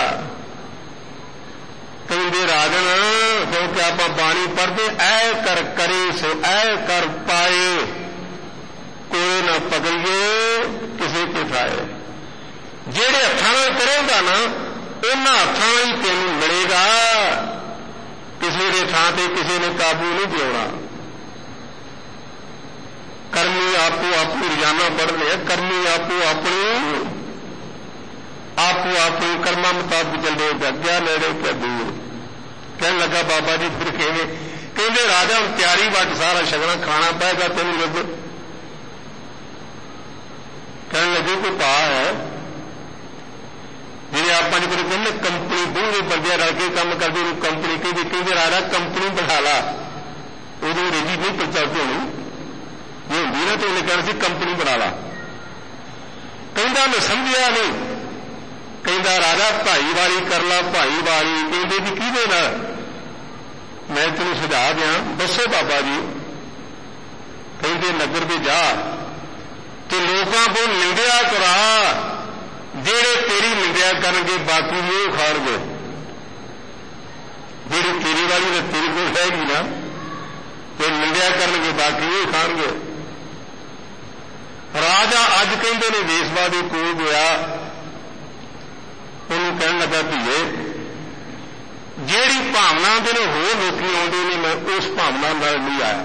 ਕਹਿੰਦੇ ਰਾਜਨ ਕਿਉਂਕਿ ਆਪਾਂ ਬਾਣੀ ਪੜ੍ਹਦੇ ਐ ਕਰ ਕਰੇ ਸੋ ਐ ਕਰ ਪਾਏ, ਕੋਈ ਨਾ ਪਗਲੀਏ ਕਿਸੇ ਤੇ ਠਾਏ। ਜਿਹੜੇ ਹੱਥਾਂ ਨਾਲ ਕਰੇਗਾ ਨਾ ਉਹਨਾਂ ਹੱਥਾਂ ਨਾਲ ਹੀ ਤੈਨੂੰ ਮਿਲੇਗਾ। ਕਿਸੇ ਦੇ ਥਾਂ ਤੇ ਕਿਸੇ ਨੇ ਕਾਬੂ ਨਹੀਂ ਦਿਵਾਉਣਾ। ਕਰਨੀ ਆਪੋ ਆਪਣੀ ਰੋਜ਼ਾਨਾ ਪੜ੍ਹਦੇ ਆ, ਕਰਨੀ ਆਪੋ ਆਪਣੀ ਕਰਮਾਂ ਮੁਤਾਬਕ ਚੱਲਦੇ ਅੱਗਿਆ ਨੇੜੇ ਕਿ ਦੂਰ। ਕਹਿਣ ਲੱਗਾ ਬਾਬਾ ਜੀ ਫਿਰ ਕਿਵੇਂ? ਕਹਿੰਦੇ ਰਾਜਾ ਹੁਣ ਤਿਆਰੀ ਵੱਟ ਸਾਰਾ ਛਕਣਾ ਖਾਣਾ ਪਏਗਾ ਤੈਨੂੰ ਲੱਗੇ। ਕਹਿਣ ਲੱਗੇ ਕੋਈ ਭਾ ਹੈ ਜਿਹੜੇ ਆਪਾਂ ਜਿਹੜੇ ਕਹਿੰਦੇ ਕੰਪਨੀ ਦੋਵੇਂ ਬੰਦੇ ਰਲ ਕੇ ਕੰਮ ਕਰਦੇ ਉਹਨੂੰ ਕੰਪਨੀ ਕਹਿੰਦੇ ਰਾਜਾ ਕੰਪਨੀ ਬਿਠਾ ਲਾ। ਉਦੋਂ ਰੇਜੀ ਨਹੀਂ ਪਹੁੰਚਾਉਂਦੇ ਹੋਣੀ, ਜੇ ਹੁੰਦੀ ਨਾ ਤਾਂ ਉਹਨੇ ਕਹਿਣਾ ਸੀ ਕੰਪਨੀ ਬਣਾ ਲਾ। ਕਹਿੰਦਾ ਮੈਂ ਸਮਝਿਆ ਨਹੀਂ। ਕਹਿੰਦਾ ਰਾਜਾ ਭਾਈਵਾਲੀ ਕਰ ਲਾ, ਭਾਈਵਾਲੀ। ਕਹਿੰਦੇ ਵੀ ਕਿਹਦੇ ਨਾਲ? ਮੈਂ ਤੈਨੂੰ ਸੁਝਾਅ ਦਿਆਂ, ਦੱਸੋ ਬਾਬਾ ਜੀ। ਕਹਿੰਦੇ ਨਗਰ ਦੇ ਜਾ ਤੇ ਲੋਕਾਂ ਕੋਲ ਨਿੰਦਿਆ ਕਰਾ, ਜਿਹੜੇ ਤੇਰੀ ਨਿੰਦਿਆ ਕਰਨਗੇ ਬਾਕੀ ਉਹ ਖਾਣਗੇ। ਜਿਹੜੀ ਤੇਰੀ ਵਾਲੀ ਨੇ ਤੇਰੀ ਕੋਲ ਹੈਗੀ ਨਾ ਤੇ ਨਿੰਦਿਆ ਕਰਨਗੇ ਬਾਕੀ ਉਹ ਖਾਣਗੇ। ਰਾਜਾ ਅੱਜ ਕਹਿੰਦੇ ਨੇ ਵੇਸਵਾ ਦੇ ਕੋਲ ਗਿਆ, ਉਹਨੂੰ ਕਹਿਣ ਲੱਗਾ ਧੀਏ ਜਿਹੜੀ ਭਾਵਨਾ ਦੇ ਨੇ ਹੋਰ ਲੋਕੀ ਆਉਂਦੇ ਨੇ ਮੈਂ ਉਸ ਭਾਵਨਾ ਨਾਲ ਨਹੀਂ ਆਇਆ।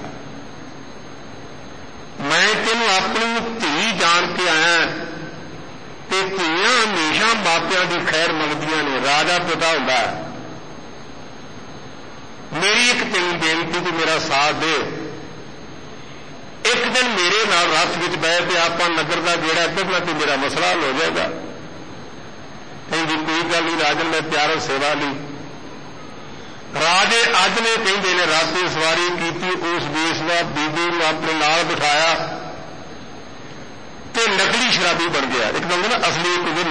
ਮੈਂ ਤੈਨੂੰ ਆਪਣੀ ਧੀ ਜਾਣ ਕੇ ਆਇਆ ਤੇ ਧੀਆਂ ਹਮੇਸ਼ਾ ਮਾਪਿਆਂ ਦੀ ਖੈਰ ਮੰਗਦੀਆਂ ਨੇ। ਰਾਜਾ ਪਿਤਾ ਹੁੰਦਾ। ਮੇਰੀ ਇੱਕ ਤੈਨੂੰ ਬੇਨਤੀ ਕਿ ਮੇਰਾ ਸਾਥ ਦੇ। ਇੱਕ ਦਿਨ ਮੇਰੇ ਨਾਲ ਰੱਥ ਵਿੱਚ ਬਹਿ ਤੇ ਆਪਾਂ ਨਗਰ ਦਾ ਜਿਹੜਾ ਕੱਢਣਾ ਤੇ ਮੇਰਾ ਮਸਲਾ ਹੱਲ ਹੋ ਜਾਏਗਾ। ਕਹਿੰਦੀ ਕੋਈ ਗੱਲ ਨਹੀਂ ਰਾਜਨ, ਮੈਂ ਪਿਆਰ ਸੇਵਾ ਲਈ। ਰਾਜੇ ਅੱਜ ਨੇ ਕਹਿੰਦੇ ਨੇ ਰਾਤੀ ਸਵਾਰੀ ਕੀਤੀ, ਉਸ ਵੇਸਵਾ ਬੀਬੀ ਨੂੰ ਆਪਣੇ ਨਾਲ ਬਿਠਾਇਆ ਤੇ ਨਕਲੀ ਸ਼ਰਾਬੀ ਬਣ ਗਿਆ। ਇੱਕ ਤਾਂ ਹੁੰਦਾ ਨਾ ਅਸਲੀ, ਇੱਕ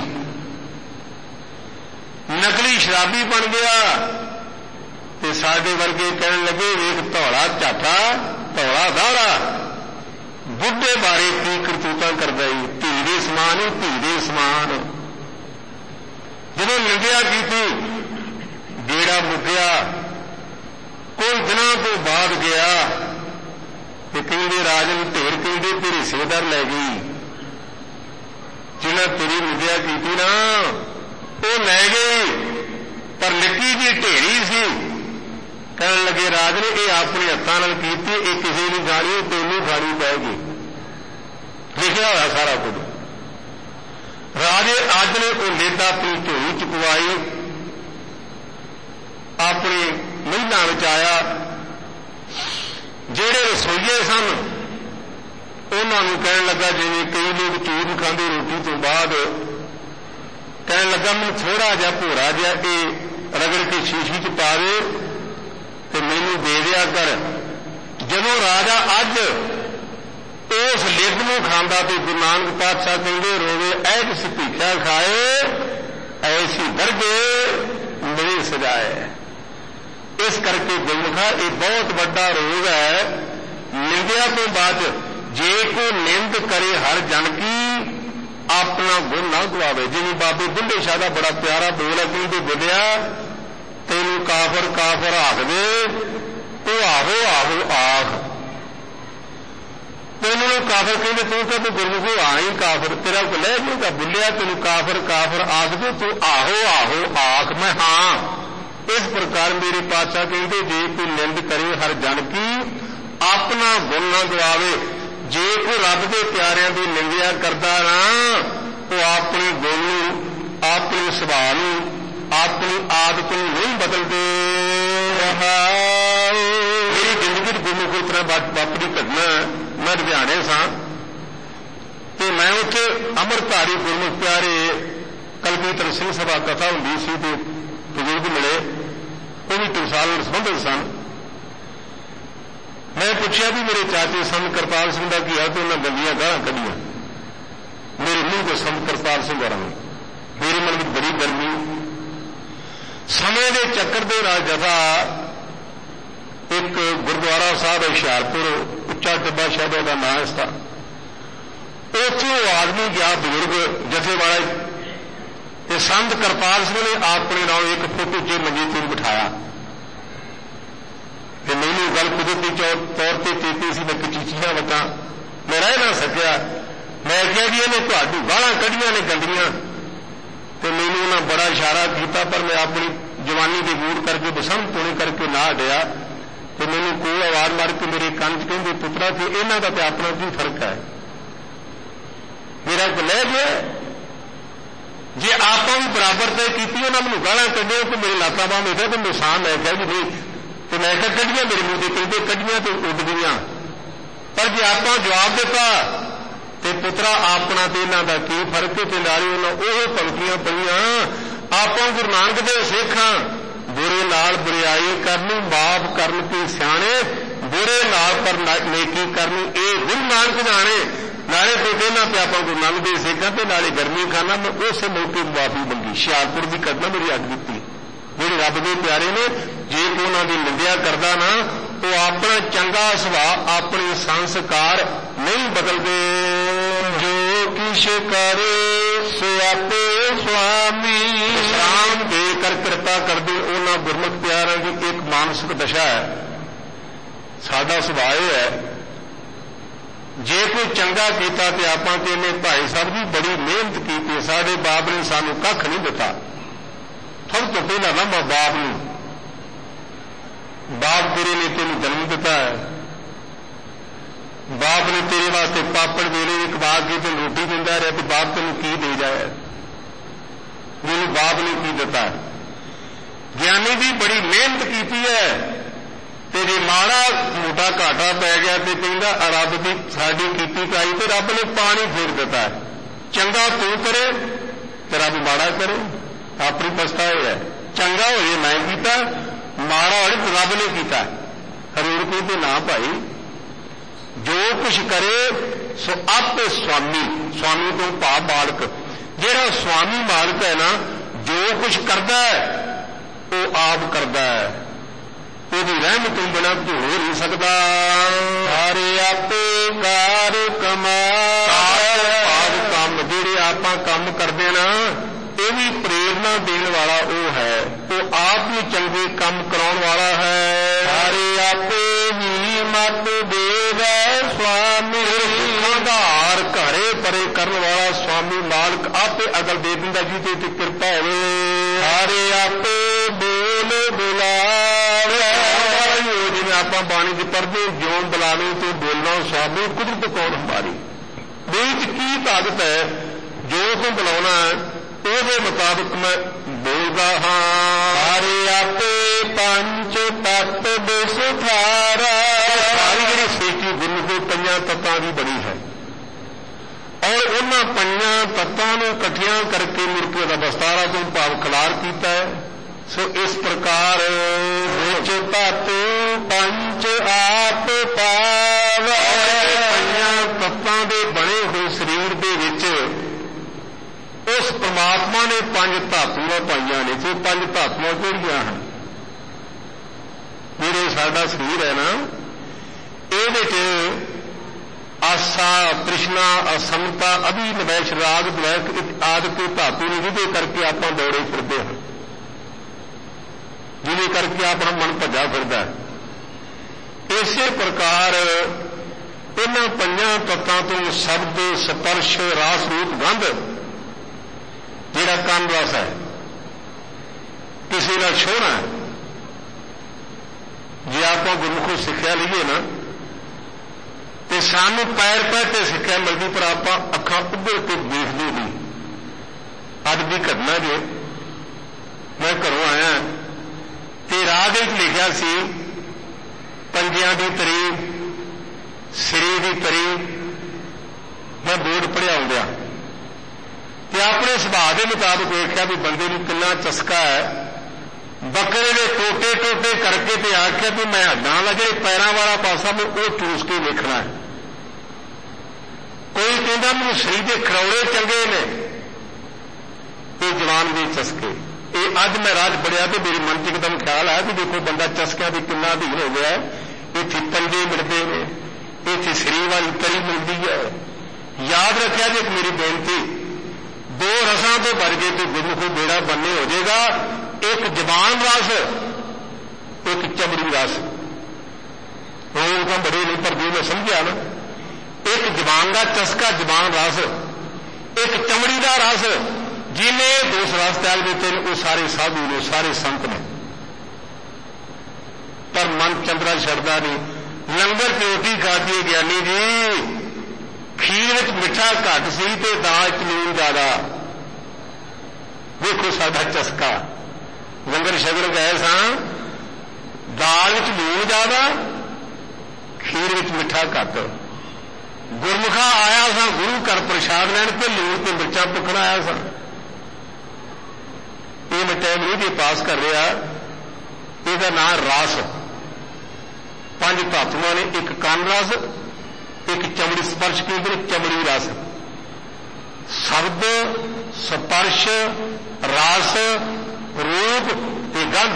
ਨਕਲੀ ਸ਼ਰਾਬੀ ਬਣ ਗਿਆ। ਤੇ ਸਾਡੇ ਵਰਗੇ ਕਹਿਣ ਲੱਗੇ ਵੇਖ ਧੌਲਾ ਝਾਠਾ ਧੌਲਾ ਦਾੜਾ, ਬੁੱਢੇ ਬਾਰੇ ਕੀ ਕਰਤੂਤਾਂ ਕਰਦਾ ਈ, ਧੀ ਦੇ ਸਮਾਨ ਹੀ ਧੀ ਦੇ ਸਮਾਨ। ਜਦੋਂ ਨਿੰਦਿਆ ਕੀਤੀ ਗੇੜਾ ਮੁੱਕਿਆ, ਕੋਈ ਦਿਨਾਂ ਤੋਂ ਬਾਅਦ ਗਿਆ ਤੇ ਕਹਿੰਦੇ ਰਾਜਨ ਢੇਰ ਕਹਿੰਦੇ ਤੇਰੀ ਹਿੱਸੇਦਾਰ ਲੈ ਗਈ। ਜਿਹਨਾਂ ਤੇਰੀ ਨਿੰਦਿਆ ਕੀਤੀ ਨਾ ਉਹ ਲੈ ਗਈ, ਪਰ ਨਿੱਕੀ ਜੀ ਢੇਰੀ ਸੀ। ਕਹਿਣ ਲੱਗੇ ਰਾਜਨ ਇਹ ਆਪਣੇ ਹੱਥਾਂ ਨਾਲ ਕੀਤੀ, ਇਹ ਕਿਸੇ ਨੂੰ ਗਾਲੀ ਤੈਨੂੰ ਖਾਣੀ ਪਏਗੀ। ਲਿਖਿਆ ਹੋਇਆ ਸਾਰਾ ਕੁਝ। ਰਾਜੇ ਅੱਜ ਨੇ ਉਹ ਲੇਡਾ ਆਪਣੀ ਝੋਲੀ ਚੁਕਵਾਈ, ਆਪਣੀ ਮਹਿਲਾਂ ਵਿੱਚ ਆਇਆ। ਜਿਹੜੇ ਰਸੋਈਏ ਸਨ ਉਹਨਾਂ ਨੂੰ ਕਹਿਣ ਲੱਗਾ, ਜਿਵੇਂ ਕਈ ਲੋਕ ਚੂਰਨ ਖਾਂਦੇ ਰੋਟੀ ਤੋਂ ਬਾਅਦ, ਕਹਿਣ ਲੱਗਾ ਮੈਨੂੰ ਥੋੜਾ ਜਿਹਾ ਭੋਰਾ ਜਿਹਾ ਇਹ ਰਗੜ ਕੇ ਸ਼ੀਸ਼ੀ ਚ ਪਾ ਦੇ ਤੇ ਮੈਨੂੰ ਦੇ ਦਿਆ ਕਰ। ਜਦੋਂ ਰਾਜਾ ਅੱਜ ਉਸ ਲਿਖ ਨੂੰ ਖਾਂਦਾ ਤੇ ਗੁਰੂ ਨਾਨਕ ਪਾਤਸ਼ਾਹ ਕਹਿੰਦੇ ਰੋਵੇ ਐਸ ਭੀਖਿਆ ਖਾਏ ਐਸੀ ਦਰਗੇ ਮਿਲੇ ਸਜਾਏ। ਇਸ ਕਰਕੇ ਗੁਰਮੁਖਾ ਇਹ ਬਹੁਤ ਵੱਡਾ ਰੋਗ ਹੈ। ਨਿੰਦਿਆ ਤੋਂ ਬਾਅਦ ਜੇ ਕੋਈ ਨਿੰਦ ਕਰੇ ਹਰ ਜਨ ਕੀ ਆਪਣਾ ਗੁਣ ਨਾ ਗਵਾਵੇ। ਜਿਵੇਂ ਬਾਬੇ ਬੁੱਢੇ ਸ਼ਾਹ ਦਾ ਬੜਾ ਪਿਆਰਾ ਬੋਲ ਹੈ, ਕਹਿੰਦੇ ਬੁੱਢਿਆ ਤੈਨੂੰ ਕਾਫਰ ਕਾਫਰ ਆਖਦੇ ਉਹ ਆਹੋ ਆਹੋ ਆਖ। ਤੈਨੂੰ ਕਾਫਰ ਕਹਿੰਦੇ ਤੂੰ ਤਾਂ ਤੂੰ ਗੁਰਮੁਖੋ ਆ ਹੀ ਕਾਫਰ, ਤੇਰਾ ਕੋ ਲੈ ਜੂਗਾ। ਬੁੱਲਿਆ ਤੈਨੂੰ ਕਾਫਰ ਕਾਫਰ ਆਖਦੇ ਤੂੰ ਆਹੋ ਆਹੋ ਆਖ। ਮੈਂ ਹਾਂ। ਇਸ ਪ੍ਰਕਾਰ ਮੇਰੇ ਪਾਤਸ਼ਾਹ ਕਹਿੰਦੇ ਜੇ ਕੋਈ ਨਿੰਦ ਕਰੇ ਹਰ ਜਨ ਕੀ ਆਪਣਾ ਗੁਣ ਨਾ ਗਵਾਵੇ। ਜੇ ਕੋਈ ਰੱਬ ਦੇ ਪਿਆਰਿਆਂ ਦੀ ਨਿੰਦਿਆ ਕਰਦਾ ਨਾ ਉਹ ਆਪਣੇ ਗੁਣ ਨੂੰ, ਆਪਣੇ ਸੁਭਾਅ ਨੂੰ, ਆਪਣੀ ਆਦਤ ਨੂੰ ਨਹੀਂ ਬਦਲਦੇ। ਮੇਰੀ ਜ਼ਿੰਦਗੀ 'ਚ ਗੁਰਮੁਖ ਇਸ ਤਰ੍ਹਾਂ ਵਾਪਰੀ ਘਟਨਾ। ਮੈਂ ਲੁਧਿਆਣੇ ਸਾਂ ਤੇ ਮੈਂ ਉੱਥੇ ਅੰਮ੍ਰਿਤਧਾਰੀ ਗੁਰਮੁਖ ਪਿਆਰੇ ਕਲਗੀਧਰ ਸਿੰਘ ਸਭਾ ਕਥਾ ਹੁੰਦੀ ਸੀ ਤੇ ਬਜ਼ੁਰਗ ਮਿਲੇ, ਉਹ ਵੀ ਟਕਸਾਲ ਨਾਲ ਸੰਬੰਧਿਤ ਸਨ। ਮੈਂ ਪੁੱਛਿਆ ਵੀ ਮੇਰੇ ਚਾਚੇ ਸੰਤ ਕਰਤਾਰ ਸਿੰਘ ਦਾ ਕੀ ਹੈ, ਤੇ ਉਹਨਾਂ ਗੰਦੀਆਂ ਗਾਲਾਂ ਕੱਢੀਆਂ ਮੇਰੇ ਮੂੰਹ ਦੇ ਸੰਤ ਕਰਤਾਰ ਸਿੰਘ ਹੋਰਾਂ ਨੇ। ਮੇਰੇ ਮਨ ਵਿੱਚ ਬੜੀ ਗਰਮੀ। ਸਮੇਂ ਦੇ ਚੱਕਰ ਦੇ ਨਾਲ ਜਥਾ ਇੱਕ ਗੁਰਦੁਆਰਾ ਸਾਹਿਬ ਹੁਸ਼ਿਆਰਪੁਰ ਉੱਚਾ ਟਿੱਬਾ ਸ਼ਾਇਦ ਉਹਦਾ ਨਾਂ ਸੀ, ਉੱਥੇ ਉਹ ਆਦਮੀ ਗਿਆ ਬਜ਼ੁਰਗ ਜਥੇ ਵਾਲਾ ਤੇ ਸੰਤ ਕਰਤਾਰ ਸਿੰਘ ਨੇ ਆਪਣੇ ਨਾਲ ਇੱਕ ਫੋਟੋ 'ਚ ਮੰਜੀ ਤੇ ਬਿਠਾਇਆ ਤੇ ਮੈਨੂੰ ਗੱਲ ਕੁਦਰਤੀ ਤੌਰ ਤੇ ਕੀਤੀ ਸੀ। ਮੈਂ ਕਚੀਚੀਆਂ ਵਟਾਂ ਮੈਂ ਰਹਿ ਨਾ ਸਕਿਆ। ਮੈਂ ਕਿਹਾ ਜੀ ਇਹਨੇ ਤੁਹਾਡੀ ਗਾਲਾਂ ਕੱਢੀਆਂ ਨੇ ਗੰਦੀਆਂ, ਤੇ ਮੈਨੂੰ ਉਹਨਾਂ ਬੜਾ ਇਸ਼ਾਰਾ ਕੀਤਾ ਪਰ ਮੈਂ ਆਪਣੀ ਜਵਾਨੀ ਦੇ ਗੂੜ ਕਰਕੇ ਬਸੰਤ ਤੋਣੇ ਕਰਕੇ ਨਾ ਹਟਿਆ। ਤੇ ਮੈਨੂੰ ਕੋਈ ਆਵਾਜ਼ ਮਾਰ ਕੇ ਮੇਰੇ ਕੰਨ 'ਚ ਕਹਿੰਦੇ ਪੁੱਤਰਾ ਕਿ ਇਹਨਾਂ ਦਾ ਤੇ ਆਪਣਾ ਕੀ ਫਰਕ ਹੈ। ਮੇਰਾ ਕੋ ਲੈ ਗਿਆ ਜੇ ਆਪਾਂ ਵੀ ਬਰਾਬਰ ਤੇ ਕੀਤੀ ਉਹਨਾਂ ਮੈਨੂੰ ਗਾਲਾਂ ਕੱਢੇ ਕਿ ਮੇਰੇ ਲਾਤਾਂ ਬਾਹਾਂ ਵੇਖਿਆ ਤੇ ਨਿਸ਼ਾਨ ਲੈ ਗਿਆ ਜੀ ਨਹੀਂ। ਤੇ ਮੈਂ ਕਿਹਾ ਕੱਢੀਆਂ ਮੇਰੇ ਮੂੰਹ ਦੇ ਕਹਿੰਦੇ ਕੱਢੀਆਂ ਤੇ ਉੱਡ ਗਈਆਂ। ਪਰ ਜੇ ਆਪਾਂ ਜਵਾਬ ਦਿੱਤਾ ਤੇ ਪੁੱਤਰਾ ਆਪਣਾ ਤੇ ਇਹਨਾਂ ਦਾ ਕੀ ਫਰਕ ਹੈ। ਤੇ ਨਾਲੇ ਉਹਨਾਂ ਉਹ ਪੰਕਤੀਆਂ ਪੜੀਆਂ ਆਪਾਂ ਗੁਰੂ ਨਾਨਕ ਦੇ ਸਿੱਖਾਂ ਬੁਰੇ ਨਾਲ ਬੁਰਿਆਈ ਕਰਨੀ ਮਾਫ ਕਰਨ ਕੀ ਸਿਆਣੇ ਬੁਰੇ ਨਾਲ ਪਰ ਨੇਕੀ ਕਰਨੀ ਇਹ ਗੁਰੂ ਨਾਨਕ ਜਾਣੇ। ਨਾਲੇ ਤੇ ਇਹਨਾਂ ਤੇ ਆਪਾਂ ਗੁਰੂ ਨਾਨਕ ਦੇ ਸਿੱਖਾਂ ਤੇ ਨਾਲੇ ਗਰਮੀ ਖਾਨਾ। ਮੈਂ ਉਸੇ ਮੌਕੇ ਮਾਫੀ ਮੰਗੀ। ਹੁਸ਼ਿਆਰਪੁਰ ਦੀ ਘਟਨਾ ਮੇਰੀ ਅੱਗ ਕੀਤੀ। ਜਿਹੜੇ ਰੱਬ ਦੇ ਪਿਆਰੇ ਨੇ ਜੇ ਕੋਈ ਉਹਨਾਂ ਦੀ ਨਿੰਦਿਆ ਕਰਦਾ ਨਾ ਉਹ ਆਪਣਾ ਚੰਗਾ ਸੁਭਾਅ ਆਪਣੇ ਸੰਸਕਾਰ ਨਹੀਂ ਬਦਲਦੇ। ਜੋ ਕਿਛ ਕਰੇ ਸੋ ਆਪੇ ਸੁਆਮੀ ਵਿਸ਼ਰਾਮ ਦੇ ਕਰ ਕਿਰਪਾ ਕਰਦੇ। ਉਹਨਾਂ ਗੁਰਮੁਖ ਪਿਆਰਿਆਂ ਦੀ ਇੱਕ ਮਾਨਸਿਕ ਦਸ਼ਾ ਹੈ। ਸਾਡਾ ਸੁਭਾਅ ਇਹ ਹੈ ਜੇ ਕੋਈ ਚੰਗਾ ਕੀਤਾ ਤੇ ਆਪਾਂ ਕਹਿੰਦੇ ਭਾਈ ਸਾਹਿਬ ਜੀ ਬੜੀ ਮਿਹਨਤ ਕੀਤੀ, ਸਾਡੇ ਬਾਪ ਨੇ ਸਾਨੂੰ ਕੱਖ ਨਹੀਂ ਦਿੱਤਾ। ਸਭ ਤੋਂ ਪਹਿਲਾਂ ਨਾ ਬਾਪ ਨੂੰ, ਬਾਪ ਤੇਰੇ ਨੇ ਤੈਨੂੰ ਜਨਮ ਦਿੱਤਾ ਹੈ, ਬਾਪ ਨੇ ਤੇਰੇ ਵਾਸਤੇ ਪਾਪੜ ਵੇਲੇ ਕਮਾ ਕੇ ਤੇ ਰੋਟੀ ਦਿੰਦਾ ਰਿਹਾ ਤੇ ਬਾਪ ਤੈਨੂੰ ਕੀ ਦੇ ਜਾਇਆ। ਮੈਨੂੰ ਬਾਪ ਨੇ ਕੀ ਦਿੱਤਾ। ਗਿਆਨੀ ਵੀ ਬੜੀ ਮਿਹਨਤ ਕੀਤੀ ਹੈ ਤੇ ਜੇ ਮਾੜਾ ਮੋਟਾ ਘਾਟਾ ਪੈ ਗਿਆ ਤੇ ਕਹਿੰਦਾ ਰੱਬ ਦੀ ਸਾਡੀ ਕੀਤੀ ਕਾਈ ਤੇ ਰੱਬ ਨੇ ਪਾਣੀ ਫੇਰ ਦਿੱਤਾ। ਚੰਗਾ ਤੂੰ ਕਰੇ ਤੇ ਰੱਬ ਮਾੜਾ ਕਰੇ ਆਪਣੀ ਪਛਤਾਏ ਹੈ। ਚੰਗਾ ਹੋਏ ਮੈਂ ਕੀਤਾ, ਮਾੜਾ ਹੋਏ ਰੱਬ ਨੇ ਕੀਤਾ। ਹਰੂਰ ਕੋਈ ਤੇ ਨਾ ਭਾਈ ਜੋ ਕੁਛ ਕਰੇ ਸੋ ਆਪੇ ਸੁਆਮੀ। ਸੁਆਮੀ ਤੋਂ ਭਾਵ ਮਾਲਕ। ਜਿਹੜਾ ਸੁਆਮੀ ਮਾਲਕ ਹੈ ਨਾ ਜੋ ਕੁਛ ਕਰਦਾ ਹੈ ਉਹ ਆਪ ਕਰਦਾ ਹੈ। ਉਹਦੀ ਰਹਿਮਤ ਤੋਂ ਬਿਨਾਂ ਹੋ ਨਹੀਂ ਸਕਦਾ। ਸਾਰੇ ਆਪੇ ਕਾਰ ਕਮਾਰ ਕੰਮ ਜਿਹੜੇ ਆਪਾਂ ਕੰਮ ਕਰਦੇ ਨਾ ਇਹ ਵੀ ਪ੍ਰੇਰਨਾ ਦੇਣ ਵਾਲਾ ਉਹ ਹੈ। ਉਹ ਆਪ ਵੀ ਚੰਗੇ ਕੰਮ ਕਰਾਉਣ ਵਾਲਾ ਹੈ। ਸਾਰੇ ਆਪੇ ਹੀ ਮਤ ਦੇਵੈ ਸੁਆਮੀ। ਆਧਾਰ ਘਰੇ ਪਰੇ ਕਰਨ ਵਾਲਾ ਸੁਆਮੀ ਮਾਲਕ ਆਪੇ ਅਗਲ ਦੇ ਦਿੰਦਾ ਜਿਹਦੇ ਤੇ ਕਿਰਪਾ ਹੋਵੇ। ਸਾਰੇ ਆਪੇ ਬੋਲ ਬੁਲਾਵੇ। ਜਿਵੇਂ ਆਪਾਂ ਬਾਣੀ ਚ ਪੜ੍ਹਦੇ ਜਿਉਂ ਬੁਲਾਵੇ ਤੇ ਬੋਲਣਾ ਸੁਆਮੀ ਕੁਦਰਤ ਕੌਣ ਹਮਾਰੀ। ਵਿੱਚ ਕੀ ਤਾਕਤ ਹੈ ਜੋ ਤੂੰ ਬੁਲਾਉਣਾ ਉਹਦੇ ਮੁਤਾਬਕ ਮੈਂ ਬੋਲਦਾ ਹਾਂ। ਸਾਰੇ ਆਪੇ ਪੰਜ ਤੱਤ ਵਿਸਥਾਰਾ। ਸਾਰੀ ਜਿਹੜੀ ਸੇਤੀ ਗੁਰੂ ਪੰਜਾਂ ਤੱਤਾਂ ਦੀ ਬਣੀ ਹੈ ਔਰ ਉਹਨਾਂ ਪੰਜਾਂ ਤੱਤਾਂ ਨੂੰ ਇਕੱਠਿਆਂ ਕਰਕੇ ਮੁਰਕੇ ਦਾ ਬਸਤਾਰਾ ਤੋਂ ਭਾਵ ਖਿਲਾਰ ਕੀਤਾ ਹੈ। सो इस प्रकार विच तत्व पंच आप पावै। पंजां तत्तां दे बने हुए शरीर दे विच उस परमात्मा ने पंज धातुआं पाईयां ने। सो पंज धातुआं किहड़ियां हन? ਜਿਹੜੇ ਸਾਡਾ ਸਰੀਰ ਹੈ ਨਾ, ਇਹਦੇ 'ਚ ਆਸਾ, ਤ੍ਰਿਸ਼ਨਾ, ਅਸਮਤਾ, ਅਭੀ, ਨਿਵੇਸ਼, ਰਾਗ, ਦ્વੈਤ ਆਦਿ ਧਾਤੂ ਨੇ, ਜਿਹਦੇ ਕਰਕੇ ਆਪਾਂ ਦੌੜੇ ਫਿਰਦੇ ਹਾਂ, ਜਿਹਦੇ ਕਰਕੇ ਆਪਣਾ ਮਨ ਭੱਜਾ ਫਿਰਦਾ। ਇਸੇ ਪ੍ਰਕਾਰ ਇਹਨਾਂ ਪੰਜਾਂ ਤੱਤਾਂ ਤੋਂ ਸ਼ਬਦ, ਸਪਰਸ਼, ਰਾਸ, ਰੂਪ, ਗੰਧ, ਜਿਹੜਾ ਕੰਨ ਰਸ ਹੈ, ਕਿਸੇ ਨਾਲ ਛੋਹਣਾ ਹੈ। ਜੇ ਆਪਾਂ ਗੁਰਮੁਖੋਂ ਸਿੱਖਿਆ ਲਈਏ ਨਾ, ਤੇ ਸਾਨੂੰ ਪੈਰ ਪੈਰ ਤੇ ਸਿੱਖਿਆ ਮਿਲਦੀ, ਪਰ ਆਪਾਂ ਅੱਖਾਂ ਉੱਭਰ ਕੇ ਦੇਖਦੇ ਨਹੀਂ। ਅੱਜ ਦੀ ਘਟਨਾ ਜੇ ਮੈਂ ਘਰੋਂ ਆਇਆ ਤੇ ਰਾਹ ਦੇ ਵਿੱਚ ਲਿਖਿਆ ਸੀ ਪੰਜਿਆਂ ਦੀ ਤਰੀ, ਸਿਰੇ ਦੀ ਤਰੀ। ਮੈਂ ਬੋਰਡ ਪੜ੍ਹਿਆ ਆਉਂਦਿਆਂ ਤੇ ਆਪਣੇ ਸੁਭਾਅ ਦੇ ਮੁਤਾਬਕ ਵੇਖਿਆ ਵੀ ਬੰਦੇ ਨੂੰ ਕਿੰਨਾ ਚਸਕਾ ਹੈ। ਬੱਕਰੇ ਦੇ ਟੋਟੇ ਟੋਟੇ ਕਰਕੇ ਤੇ ਆਖਿਆ ਵੀ ਮੈਂ ਹੱਡਾਂ ਵਾਲਾ ਜਿਹੜੇ ਪੈਰਾਂ ਵਾਲਾ ਪਾਸਾ ਮੈਂ ਉਹ ਚੂਸ ਕੇ ਵੇਖਣਾ ਹੈ। ਕੋਈ ਕਹਿੰਦਾ ਮੈਨੂੰ ਸਰੀਰ ਦੇ ਖਰੌੜੇ ਚੰਗੇ ਨੇ, ਇਹ ਜਵਾਨ ਦੇ ਚਸਕੇ। ਇਹ ਅੱਜ ਮੈਂ ਰਾਜ ਪੜਿਆ ਤੇ ਮੇਰੇ ਮਨ 'ਚ ਇੱਕਦਮ ਖਿਆਲ ਆਇਆ ਕਿ ਦੇਖੋ ਬੰਦਾ ਚਸਕਿਆਂ ਦੀ ਕਿੰਨਾ ਅਧੀਨ ਹੋ ਗਿਆ। ਇੱਥੇ ਪੰਜੇ ਮਿਲਦੇ ਨੇ, ਇੱਥੇ ਸਰੀਰ ਵਾਲੀ ਤਰੀ ਮਿਲਦੀ ਹੈ। ਯਾਦ ਰੱਖਿਆ ਜੇ ਮੇਰੀ ਬੇਨਤੀ, ਦੋ ਰਸਾਂ ਤੋਂ ਭਰ ਕੇ ਤੇ ਗੁਰਮੁਖੀ ਬੇੜਾ ਬੰਨੇ ਹੋ ਜਾਏਗਾ। ਇੱਕ ਜ਼ਬਾਨ ਰਸ, ਇੱਕ ਚਮੜੀ ਰਸ। ਉਹ ਤਾਂ ਬੜੇ ਨਹੀਂ, ਪਰ ਜੇ ਮੈਂ ਸਮਝਿਆ ਨਾ, ਇੱਕ ਜ਼ਬਾਨ ਦਾ ਚਸਕਾ ਜ਼ਬਾਨ ਰਸ, ਇੱਕ ਚਮੜੀ ਦਾ ਰਸ। ਜਿਹਨੇ ਦੋਸ ਰਸ ਤਿਆਗ ਦਿੱਤੇ ਨੇ ਉਹ ਸਾਰੇ ਸਾਧੂ ਨੇ, ਸਾਰੇ ਸੰਤ ਨੇ, ਪਰ ਮਨ ਚੰਦਰਾ ਛੱਡਦਾ ਨਹੀਂ। ਲੰਗਰ ਤੇ ਰੋਟੀ ਖਾਧੀ ਗਿਆਨੀ ਜੀ, ਖੀਰ ਵਿੱਚ ਮਿੱਠਾ ਘੱਟ ਸੀ ਤੇ ਦਾਲ 'ਚ ਲੂਣ ਜ਼ਿਆਦਾ। ਵੇਖੋ ਸਾਡਾ ਚਸਕਾ, ਲੰਗਰ ਛਕਣ ਗਏ ਸਾਂ, ਦਾਲ ਵਿੱਚ ਲੂਣ ਜ਼ਿਆਦਾ, ਖੀਰ ਵਿੱਚ ਮਿੱਠਾ ਘੱਟ। ਗੁਰਮੁਖਾ ਆਇਆ ਸਾਂ ਗੁਰੂ ਘਰ ਪ੍ਰਸ਼ਾਦ ਲੈਣ ਤੇ ਲੂਣ ਤੇ ਮਿਰਚਾਂ ਭੁੱਖਣ ਆਇਆ ਸਾਂ। ਇਹ ਮੈਂ ਟਾਈਮ ਨਹੀਂ ਜੇ ਪਾਸ ਕਰ ਰਿਹਾ। ਇਹਦਾ ਨਾਂ ਰਸ। ਪੰਜ ਧਾਤੂਆਂ ਨੇ, ਇੱਕ ਕੰਨ ਰਸ, ਇੱਕ ਚਮੜੀ ਸਪਰਸ਼ ਕੇਂਦਰ, ਚਮੜੀ ਰਸ। ਸ਼ਬਦ, ਸਪਰਸ਼, ਰਸ, ਰੂਪ ਤੇ ਗੰਧ।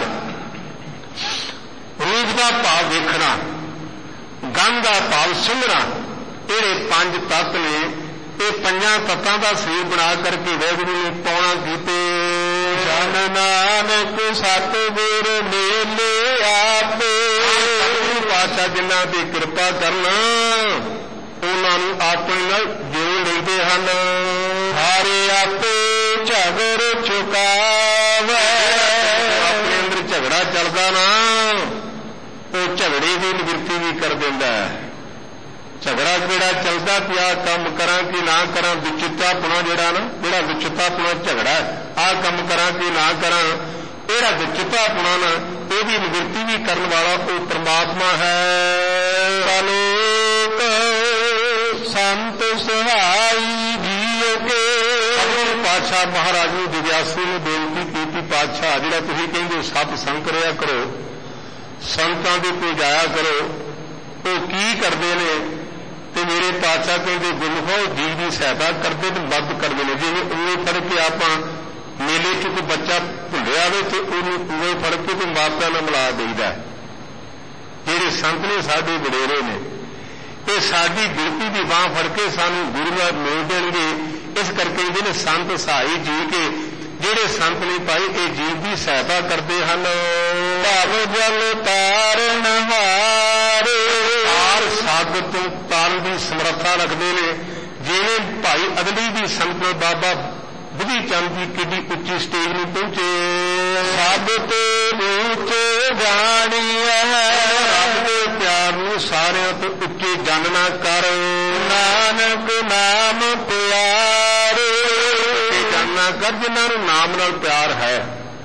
ਰੂਪ ਦਾ ਭਾਵ ਵੇਖਣਾ, ਗੰਧ ਦਾ ਭਾਵ ਸੁੰਘਣਾ। ਜਿਹੜੇ ਪੰਜ ਤੱਤ ਨੇ, ਇਹ ਪੰਜਾਂ ਤੱਤਾਂ ਦਾ ਸਰੀਰ ਬਣਾ ਕਰਕੇ ਵਾਹਿਗੁਰੂ ਨੇ ਪਾਉਣਾ ਕੀਤੇ। ਜਨ ਨਾਨਕ ਸਤਿਗੁਰ ਮੇਲੇ ਆਪੇ। ਪਾਤਸ਼ਾਹ ਜਿਨ੍ਹਾਂ ਦੀ ਕਿਰਪਾ ਕਰਨਾ, ਉਹਨਾਂ ਨੂੰ ਆਪਣੇ ਨਾਲ ਜੋੜ ਲੈਂਦੇ ਹਨ। ਹਾਰੇ ਆਪੇ ਝਗੜ ਚੁਕਾਵੇ। ਆਪਣੇ ਅੰਦਰ ਝਗੜਾ ਚੱਲਦਾ ਨਾ, ਉਹ ਝਗੜੇ ਦੀ ਨਿਵਰਤੀ ਵੀ ਕਰ ਦਿੰਦਾ ਹੈ। ਝਗੜਾ ਕਿਹੜਾ ਚੱਲਦਾ ਪਿਆ, ਕੰਮ ਕਰਾਂ ਕਿ ਨਾ ਕਰਾਂ, ਵਿਚਿੱਤਾਪਣਾ ਜਿਹੜਾ ਨਾ, ਜਿਹੜਾ ਵਿਚਿੱਤਾਪਣਾ ਝਗੜਾ, ਆਹ ਕੰਮ ਕਰਾਂ ਕਿ ਨਾ ਕਰਾਂ, ਇਹਦਾ ਵਿਚਿੱਤਾਪਣਾ ਨਾ, ਇਹਦੀ ਨਿਵਰਤੀ ਵੀ ਕਰਨ ਵਾਲਾ ਉਹ ਪ੍ਰਮਾਤਮਾ ਹੈ। ਸਲੋਕ ਸੰਤ ਸਹਾਈ ਜੀਓ ਕੇ। ਪਾਤਸ਼ਾਹ ਮਹਾਰਾਜ ਨੂੰ ਦਿਵਿਆਸੀ ਨੇ ਬੇਨਤੀ ਕੀਤੀ, ਪਾਤਸ਼ਾਹ ਜਿਹੜਾ ਤੁਸੀਂ ਕਹਿੰਦੇ ਸਤ ਸੰਗ ਕਰਿਆ ਕਰੋ, ਸੰਤਾਂ ਦੀ ਕੋਈ ਜਾਇਆ ਕਰੋ, ਉਹ ਕੀ ਕਰਦੇ ਨੇ? ਤੇ ਮੇਰੇ ਪਾਤਸ਼ਾਹ ਕਹਿੰਦੇ ਗੁਰਮੁਖੋ ਜੀਵ ਦੀ ਸਹਾਇਤਾ ਕਰਦੇ ਤੇ ਮਦਦ ਕਰਦੇ ਨੇ। ਜਿਵੇਂ ਉਹ ਫੜ ਕੇ ਆਪਾਂ ਮੇਲੇ 'ਚ ਕੋਈ ਬੱਚਾ ਭੁੱਲਿਆ ਆਵੇ ਤੇ ਉਹਨੂੰ ਉਹ ਫੜ ਕੇ ਤੇ ਮਾਪਿਆਂ ਨਾਲ ਮਿਲਾ ਦੇਈਦਾ। ਜਿਹੜੇ ਸੰਤ ਨੇ ਸਾਡੇ ਵਡੇਰੇ ਨੇ, ਇਹ ਸਾਡੀ ਗਿਣਤੀ ਦੀ ਬਾਂਹ ਫੜ ਕੇ ਸਾਨੂੰ ਗੁਰੂ ਨਾਲ ਮਿਲ ਦੇਣਗੇ। ਇਸ ਕਰਕੇ ਕਹਿੰਦੇ ਨੇ ਸੰਤ ਸਹਾਈ ਜੀ ਕੇ। ਜਿਹੜੇ ਸੰਤ ਨੇ ਭਾਈ ਇਹ ਜੀਵ ਦੀ ਸਹਾਇਤਾ ਕਰਦੇ ਹਨ। ਭਵ ਜਲ ਤਾਰਨ ਹਾਰੇ। ਤਾਰ ਸਾਗਰ ਤੋਂ ਤਾਰਨ ਦੀ ਸਮਰੱਥਾ ਰੱਖਦੇ ਨੇ। ਜਿਵੇਂ ਭਾਈ ਅਗਲੀ ਦੀ ਸੰਤ ਬਾਬਾ ਬੁੱਧੀ ਚੰਦ ਜੀ ਕਿੱਡੀ ਉੱਚੀ ਸਟੇਜ ਨੂੰ ਪਹੁੰਚੇ। ਸਭ ਤੇ ਉੱਚੇ ਜਾਣੀਐ। ਰੱਬ ਦੇ ਪਿਆਰ ਨੂੰ ਸਾਰਿਆਂ ਤੋਂ ਉੱਚੇ ਜਾਣਨਾ ਕਰ। ਨਾਨਕ ਨਾਮ ਪਿਆਰੇ। ਜਾਣਨਾ ਕਰ ਜਿਨ੍ਹਾਂ ਨੂੰ ਨਾਮ ਨਾਲ ਪਿਆਰ ਹੈ।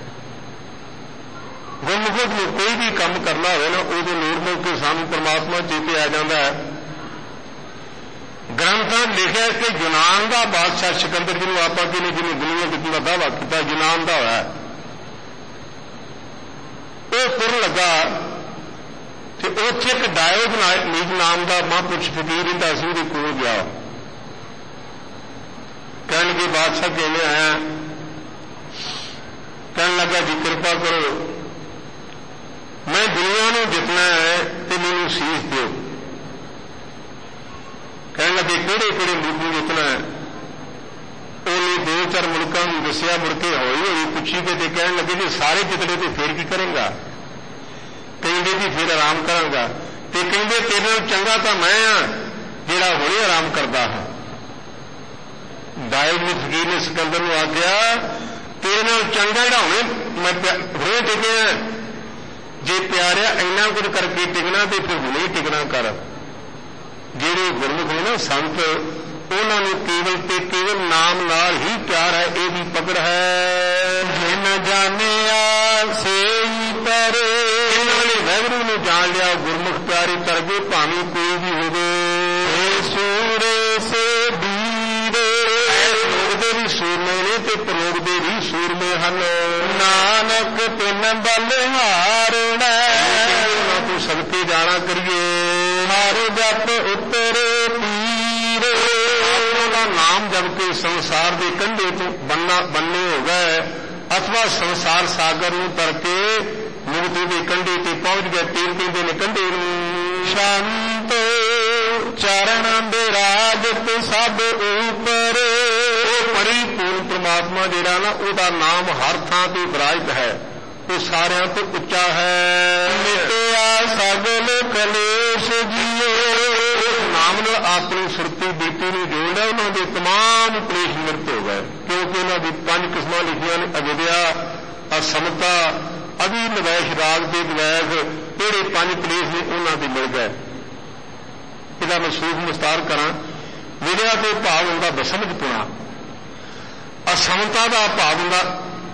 ਗੁਰਮੁਖ ਨੂੰ ਕੋਈ ਵੀ ਕੰਮ ਕਰਨਾ ਹੋਵੇ ਨਾ, ਉਹਦੇ ਲੋੜ ਮੌਕੇ ਸਾਨੂੰ ਪਰਮਾਤਮਾ ਚੇਤੇ ਆ ਜਾਂਦਾ ਹੈ। ਗ੍ਰੰਥਾਂ ਲਿਖਿਆ ਕਿ ਯੂਨਾਨ ਦਾ ਬਾਦਸ਼ਾਹ ਸਿਕੰਦਰ, ਜਿਹਨੂੰ ਆਪਾਂ ਕਹਿੰਦੇ ਜਿਹਨੇ ਦੁਨੀਆ ਜਿੱਤਣ ਦਾ ਦਾਅਵਾ ਕੀਤਾ, ਯੂਨਾਨ ਦਾ ਹੋਇਆ। ਉਹ ਤੁਰਨ ਲੱਗਾ ਤੇ ਉੱਥੇ ਇੱਕ ਡਾਇਓਗ ਨੀਜ ਨਾਮ ਦਾ ਮਹਾਂਪੁਰਸ਼ ਫਕੀਰ ਰਹਿੰਦਾ ਸੀ, ਉਹਦੇ ਕੋਲ ਗਿਆ। ਕਹਿਣ ਲੱਗੇ ਬਾਦਸ਼ਾਹ ਕਿਵੇਂ ਆਇਆ? ਕਹਿਣ ਲੱਗਾ ਜੀ ਕਿਰਪਾ ਕਰੋ, ਮੈਂ ਦੁਨੀਆ ਨੂੰ ਜਿੱਤਣਾ ਹੈ ਤੇ ਮੈਨੂੰ ਸੀਸ ਦਿਓ। ਕਹਿਣ ਲੱਗੇ ਕਿਹੜੇ ਕਿਹੜੇ ਮੁਲਕ ਨੂੰ ਜਿੱਤਣਾ ਹੈ? ਉਹਨੇ 2-4 ਮੁਲਕਾਂ ਨੂੰ ਦੱਸਿਆ। ਮੁੜ ਕੇ ਹੌਲੀ ਹੌਲੀ ਪੁੱਛੀ ਤੇ ਕਹਿਣ ਲੱਗੇ ਜੇ ਸਾਰੇ ਜਿੱਤਣੇ ਤੇ ਫੇਰ ਕੀ ਕਰੇਗਾ? ਕਹਿੰਦੇ ਵੀ ਫਿਰ ਆਰਾਮ ਕਰਾਂਗਾ। ਤੇ ਕਹਿੰਦੇ ਤੇਰੇ ਨਾਲ ਚੰਗਾ ਤਾਂ ਮੈਂ ਆ ਜਿਹੜਾ ਹੁਣੇ ਆਰਾਮ ਕਰਦਾ ਹਾਂ। ਡਾਇਓਗ ਨੇ ਫਕੀਰ ਨੇ ਸਿਕੰਦਰ ਨੂੰ ਆਖਿਆ ਤੇਰੇ ਨਾਲ ਚੰਗਾ ਜਿਹੜਾ ਹੁਣੇ ਮੈਂ ਹੁਣੇ ਟਿਕਿਆ, ਜੇ ਪਿਆਰਿਆ ਇੰਨਾ ਕੁਝ ਕਰਕੇ ਟਿਕਣਾ ਤੇ ਫਿਰ ਹੁਣੇ ਟਿਕਣਾ ਕਰ। ਜਿਹੜੇ ਗੁਰਮੁਖ ਨੇ ਨਾ ਸੰਤ, ਉਹਨਾਂ ਨੂੰ ਕੇਵਲ ਤੇ ਕੇਵਲ ਨਾਮ ਨਾਲ ਹੀ ਪਿਆਰ ਹੈ, ਇਹ ਵੀ ਪਕੜ ਹੈ। ਜਿਨ ਜਾਣਿਆ ਸੇਈ ਤਰੇ, ਇਹਨਾਂ ਨੇ ਵਾਹਿਗੁਰੂ ਨੂੰ ਜਾਣ ਲਿਆ, ਗੁਰਮੁਖ ਪਿਆਰੇ ਤਰ ਗਏ ਭਾਵੇਂ ਕੋਈ ਵੀ ਹੋਵੇ। ਸੂਰੇ ਸੇ ਵੀਰੇ, ਲੋਕ ਦੇ ਵੀ ਸੂਰਮੇ ਨੇ ਤੇ ਪ੍ਰਲੋਕ ਦੇ ਵੀ ਸੂਰਮੇ ਹਨ। ਨਾਨਕ ਤਿੰਨ ਬਲਿਹਾਰਣਾ, ਉਹਨਾਂ ਤੋਂ ਸਦਕੇ ਜਾਣਾ ਕਰੀਏ। ਹਰ ਜਪ ਉਤਰੇ ਪੀਰੇ, ਉਹਦਾ ਨਾਮ ਜਪ ਕੇ ਸੰਸਾਰ ਦੇ ਕੰਢੇ ਤੋਂ ਬੰਨੇ ਹੋ ਗਏ, ਅਥਵਾ ਸੰਸਾਰ ਸਾਗਰ ਨੂੰ ਤਰ ਕੇ ਮੁਕਤੀ ਦੇ ਕੰਢੇ ਤੇ ਪਹੁੰਚ ਗਏ। ਪੀਰ ਕਹਿੰਦੇ ਨੇ ਕੰਢੇ ਨੂੰ। ਸ਼ਾਂਤ ਚਰਨ ਬਿਰਾਜਤ ਸਭ ਉਪਰ, ਉਹ ਪਰਿਪੂਰਨ ਪ੍ਰਮਾਤਮਾ ਜਿਹੜਾ ਨਾ, ਉਹਦਾ ਨਾਮ ਹਰ ਥਾਂ ਤੇ ਵਿਰਾਜਤ ਹੈ, ਉਹ ਸਾਰਿਆਂ ਤੋਂ ਉੱਚਾ ਹੈ। ਮਿਟਿਆ ਸਗਲ ਕਲੇਸ਼ ਜੀਓ, ਨਾਮ ਨਾਲ ਆਪਣੀ ਸੁਰਤੀ ਬਿਰਤੀ ਨੂੰ ਜੋੜਿਆ, ਉਹਨਾਂ ਦੇ ਤਮਾਮ ਕਲੇਸ਼ ਮਿਟ ਹੋ ਗਏ। ਕਿਉਂਕਿ ਉਹਨਾਂ ਦੀ 5 ਕਿਸਮਾਂ ਲਿਖੀਆਂ ਨੇ, ਅਵਿਦਿਆ, ਅਸਮਤਾ, ਅਭੀ ਨਵੈਸ਼, ਰਾਗ ਦੇ ਨਵੈਸ਼, ਜਿਹੜੇ 5 ਕਲੇਸ਼ ਨੇ ਉਹਨਾਂ ਦੇ ਮਿਲ ਗਏ। ਇਹਦਾ ਮੈਂ ਸੂਖ ਵਿਸਤਾਰ ਕਰਾਂ। ਵਿਦਿਆ ਤੋਂ ਭਾਵ ਹੁੰਦਾ ਬਸਮਝਪੁਣਾ, ਅਸਮਤਾ ਦਾ ਭਾਵ ਹੁੰਦਾ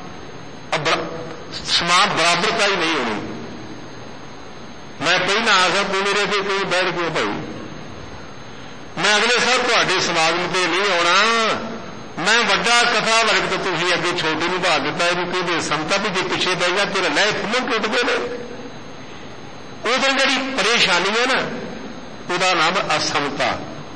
ਸਮਾਨ ਬਰਾਬਰਤਾ ਹੀ ਨਹੀਂ ਹੋਣੀ। ਮੈਂ ਪਹਿਲਾਂ ਆਖਿਆ ਤੂੰ ਮੇਰੇ ਤੇ ਕੋਈ ਬੈਠ ਕਿਉਂ ਭਾਈ, ਮੈਂ ਅਗਲੇ ਸਾਲ ਤੁਹਾਡੇ ਸਮਾਗਮ ਤੇ ਨਹੀਂ ਆਉਣਾ, ਮੈਂ ਵੱਡਾ ਕਥਾ ਵਰਗ ਤੋਂ ਤੁਸੀਂ ਅੱਗੇ ਛੋਟੇ ਨੂੰ ਭਾ ਦਿੱਤਾ। ਇਹਨੂੰ ਕਹਿੰਦੇ ਸਮਤਾ ਵੀ ਜੇ ਪਿੱਛੇ ਬਹਿ ਗਿਆ ਤੇਰਾ ਲੈ ਫੁੱਲ ਟੁੱਟਦੇ ਨੇ। ਉਹਦੀ ਜਿਹੜੀ ਪਰੇਸ਼ਾਨੀ ਹੈ ਨਾ, ਉਹਦਾ ਨਾਮ ਅਸਮਤਾ।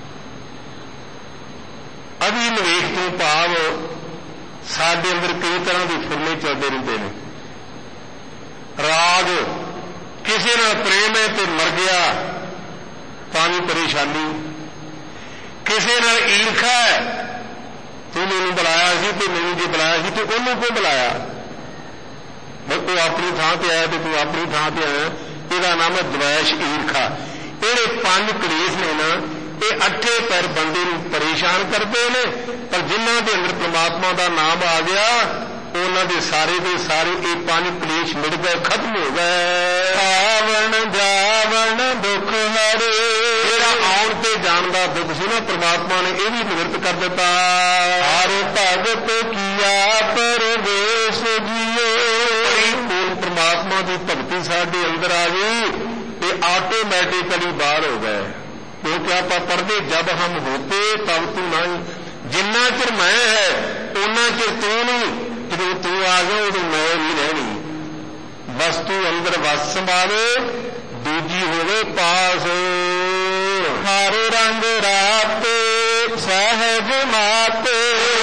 ਅਭੀ ਨਿਵੇਸ਼ ਤੋਂ ਭਾਵ ਸਾਡੇ ਅੰਦਰ ਕਈ ਤਰ੍ਹਾਂ ਦੇ ਫੁਰਨੇ ਚੱਲਦੇ ਰਹਿੰਦੇ ਨੇ। ਰਾਗ, ਕਿਸੇ ਨਾਲ ਪ੍ਰੇਮ ਹੈ ਤੇ ਮਰ ਗਿਆ ਤਾਂ ਵੀ ਪਰੇਸ਼ਾਨੀ, ਕਿਸੇ ਨਾਲ ਈਰਖਾ ਹੈ, ਤੂੰ ਮੈਨੂੰ ਬੁਲਾਇਆ ਸੀ ਤੇ ਮੈਨੂੰ ਜੇ ਬੁਲਾਇਆ ਸੀ ਤੇ ਉਹਨੂੰ ਕਿਉਂ ਬੁਲਾਇਆ, ਤੂੰ ਆਪਣੀ ਥਾਂ ਤੇ ਆਇਆ ਤੇ ਤੂੰ ਆਪਣੀ ਥਾਂ ਤੇ ਆਇਆ, ਇਹਦਾ ਨਾਮ ਹੈ ਦਵੈਸ਼, ਈਰਖਾ। ਜਿਹੜੇ 5 ਕਲੇਸ਼ ਨੇ ਨਾ, ਇਹ 8 ਪੈਰ ਬੰਦੇ ਨੂੰ ਪਰੇਸ਼ਾਨ ਕਰਦੇ ਨੇ, ਪਰ ਜਿਨ੍ਹਾਂ ਦੇ ਅੰਦਰ ਪ੍ਰਮਾਤਮਾ ਦਾ ਨਾਮ ਆ ਗਿਆ, ਉਹਨਾਂ ਦੇ ਸਾਰੇ ਦੇ ਸਾਰੇ ਇਹ 5 ਕਲੇਸ਼ ਮਿਟ ਗਏ, ਖਤਮ ਹੋ ਗਏ। ਆਵਣ ਜਾਵਣ ਦੁੱਖ ਹਰੇ, ਜਿਹੜਾ ਆਉਣ ਤੇ ਜਾਣ ਦਾ ਦੁੱਖ ਸੀ ਨਾ, ਪ੍ਰਮਾਤਮਾ ਨੇ ਇਹ ਵੀ ਨਿਵਰਤ ਕਰ ਦਿੱਤਾ। ਹਰ ਭਗਤ ਕੀਆ ਪਰਵੇਸ਼ ਜੀਓ, ਪੂਰਨ ਪ੍ਰਮਾਤਮਾ ਦੀ ਭਗਤੀ ਸਾਡੇ ਅੰਦਰ ਆ ਗਈ, ਇਹ ਆਟੋਮੈਟਿਕਲੀ ਬਾਹਰ ਹੋ ਗਏ। ਕਿਉਂਕਿ ਆਪਾਂ ਪੜ੍ਹਦੇ ਜਬ ਹਮ ਹੋਤੇ ਤਬ ਤੂੰ ਨਹੀਂ, ਜਿੰਨਾ ਚਿਰ ਮੈਂ ਹੈ ਉਹਨਾਂ ਚਿਰ ਤੂੰ ਨਹੀਂ, ਜਦੋਂ ਤੂੰ ਆ ਗਿਆ ਉਦੋਂ ਮੈਂ ਨਹੀਂ ਰਹਿਣੀ। ਵਸਤੂ ਅੰਦਰ ਵਸ ਸੰਭਾਲੇ, ਦੂਜੀ ਹੋਵੇ ਪਾਸ। ਹਰ ਰੰਗ ਰਾਤੇ ਸਹਿਜ ਮਾਤੇ,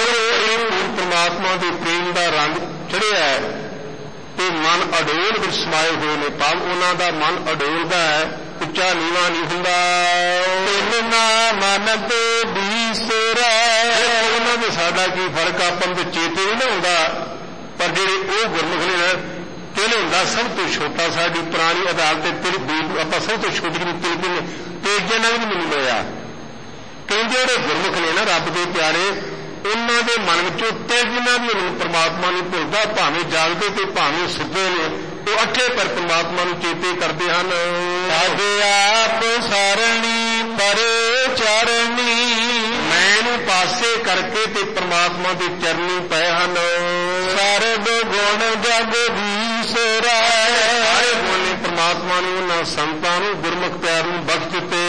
ਪਰਮਾਤਮਾ ਦੇ ਪ੍ਰੇਮ ਦਾ ਰੰਗ ਚੜਿਆ ਤੇ ਮਨ ਅਡੋਲ ਵਿੱਚ ਸਮਾਏ ਹੋਏ ਨੇ, ਭਾਵ ਉਹਨਾਂ ਦਾ ਮਨ ਅਡੋਲ ਦਾ ਹੈ, ਉੱਚਾ ਨੀਵਾਂ ਨਹੀਂ ਹੁੰਦਾ। ਨਾ ਮਨ ਤੇ ਬੀਸਰਾ, ਉਹਨਾਂ ਦੇ ਸਾਡਾ ਕੀ ਫਰਕ, ਆਪਾਂ ਨੂੰ ਚੇਤੇ ਨਹੀਂ ਨਾ ਹੁੰਦਾ, ਪਰ ਜਿਹੜੇ ਉਹ ਗੁਰਮੁਖ ਨੇ ਨਾ, ਤਿਲ ਹੁੰਦਾ ਸਭ ਤੋਂ ਛੋਟਾ। ਸਾਡੀ ਪੁਰਾਣੀ ਅਦਾਲਤ ਤੇ ਤਿਲ, ਆਪਾਂ ਸਭ ਤੋਂ ਛੋਟੀ ਨੂੰ ਤਿਲ ਕੇ ਤੇਜੇ ਨਾਲ ਵੀ ਨਹੀਂ ਮਿਲਿਆ। ਕਹਿੰਦੇ ਜਿਹੜੇ ਗੁਰਮੁਖ ਨੇ ਨਾ ਰੱਬ ਦੇ ਪਿਆਰੇ, ਉਹਨਾਂ ਦੇ ਮਨ ਵਿੱਚੋਂ ਤੇਜਨਾ ਵੀ ਉਹਨੂੰ ਪਰਮਾਤਮਾ ਨੂੰ ਭੁੱਲਦਾ, ਭਾਵੇਂ ਜਾਗਦੇ ਤੇ ਭਾਵੇਂ ਸੁੱਤੇ ਨੇ, ਉਹ 8 ਪੈਰ ਪਰਮਾਤਮਾ ਨੂੰ ਚੇਤੇ ਕਰਦੇ ਹਨ। ਸਾਡੇ ਆਪ ਸਰਣੀ ਪਰੇ ਚਰਨੀ, ਮੈਨੂੰ ਪਾਸੇ ਕਰਕੇ ਤੇ ਪਰਮਾਤਮਾ ਦੇ ਚਰਨੀ ਪਏ ਹਨ। ਸਰਬ ਗੁਣ ਜਗ ਵੀਸਰਾ, ਸਾਰੇ ਗੁਣ ਨੇ ਪਰਮਾਤਮਾ ਨੂੰ, ਉਹਨਾਂ ਸੰਤਾਂ ਨੂੰ, ਗੁਰਮੁਖ ਪਿਆਰ ਨੂੰ ਬਖਸ਼ ਦਿੱਤੇ।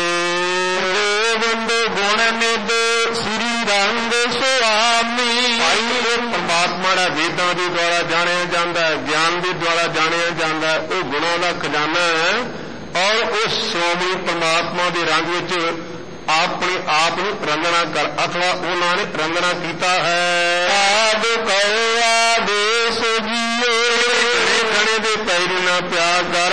ਗੋਬਿੰਦ ਗੁਣ ਨਿਧ ਸ੍ਰੀ ਰੰਗ ਸੁਆਮੀ, ਪਰਮਾਤਮਾ ਜਿਹੜਾ ਵੇਦਾਂ ਦੇ ਦੁਆਰਾ ਜਾਣਿਆ ਜਾਂਦਾ, ਗਿਆਨ ਦੇ ਦੁਆਰਾ ਜਾਣਿਆ ਜਾਂਦਾ, ਉਹ ਗੁਣਾਂ ਦਾ ਖਜ਼ਾਨਾ ਹੈ। ਔਰ ਉਸ ਸੋਮਣੀ ਪਰਮਾਤਮਾ ਦੇ ਰੰਗ ਵਿੱਚ ਆਪਣੇ ਆਪ ਨੂੰ ਰੰਗਣਾ ਕਰ, ਅਥਵਾ ਉਹਨਾਂ ਨੇ ਰੰਗਣਾ ਕੀਤਾ ਹੈ। ਆਦ ਕਉ ਆਦੇਸ ਜੀਓ, ਖਣੇ ਦੇ ਪੈਰੀ ਨਾ ਪਿਆ ਕਰ।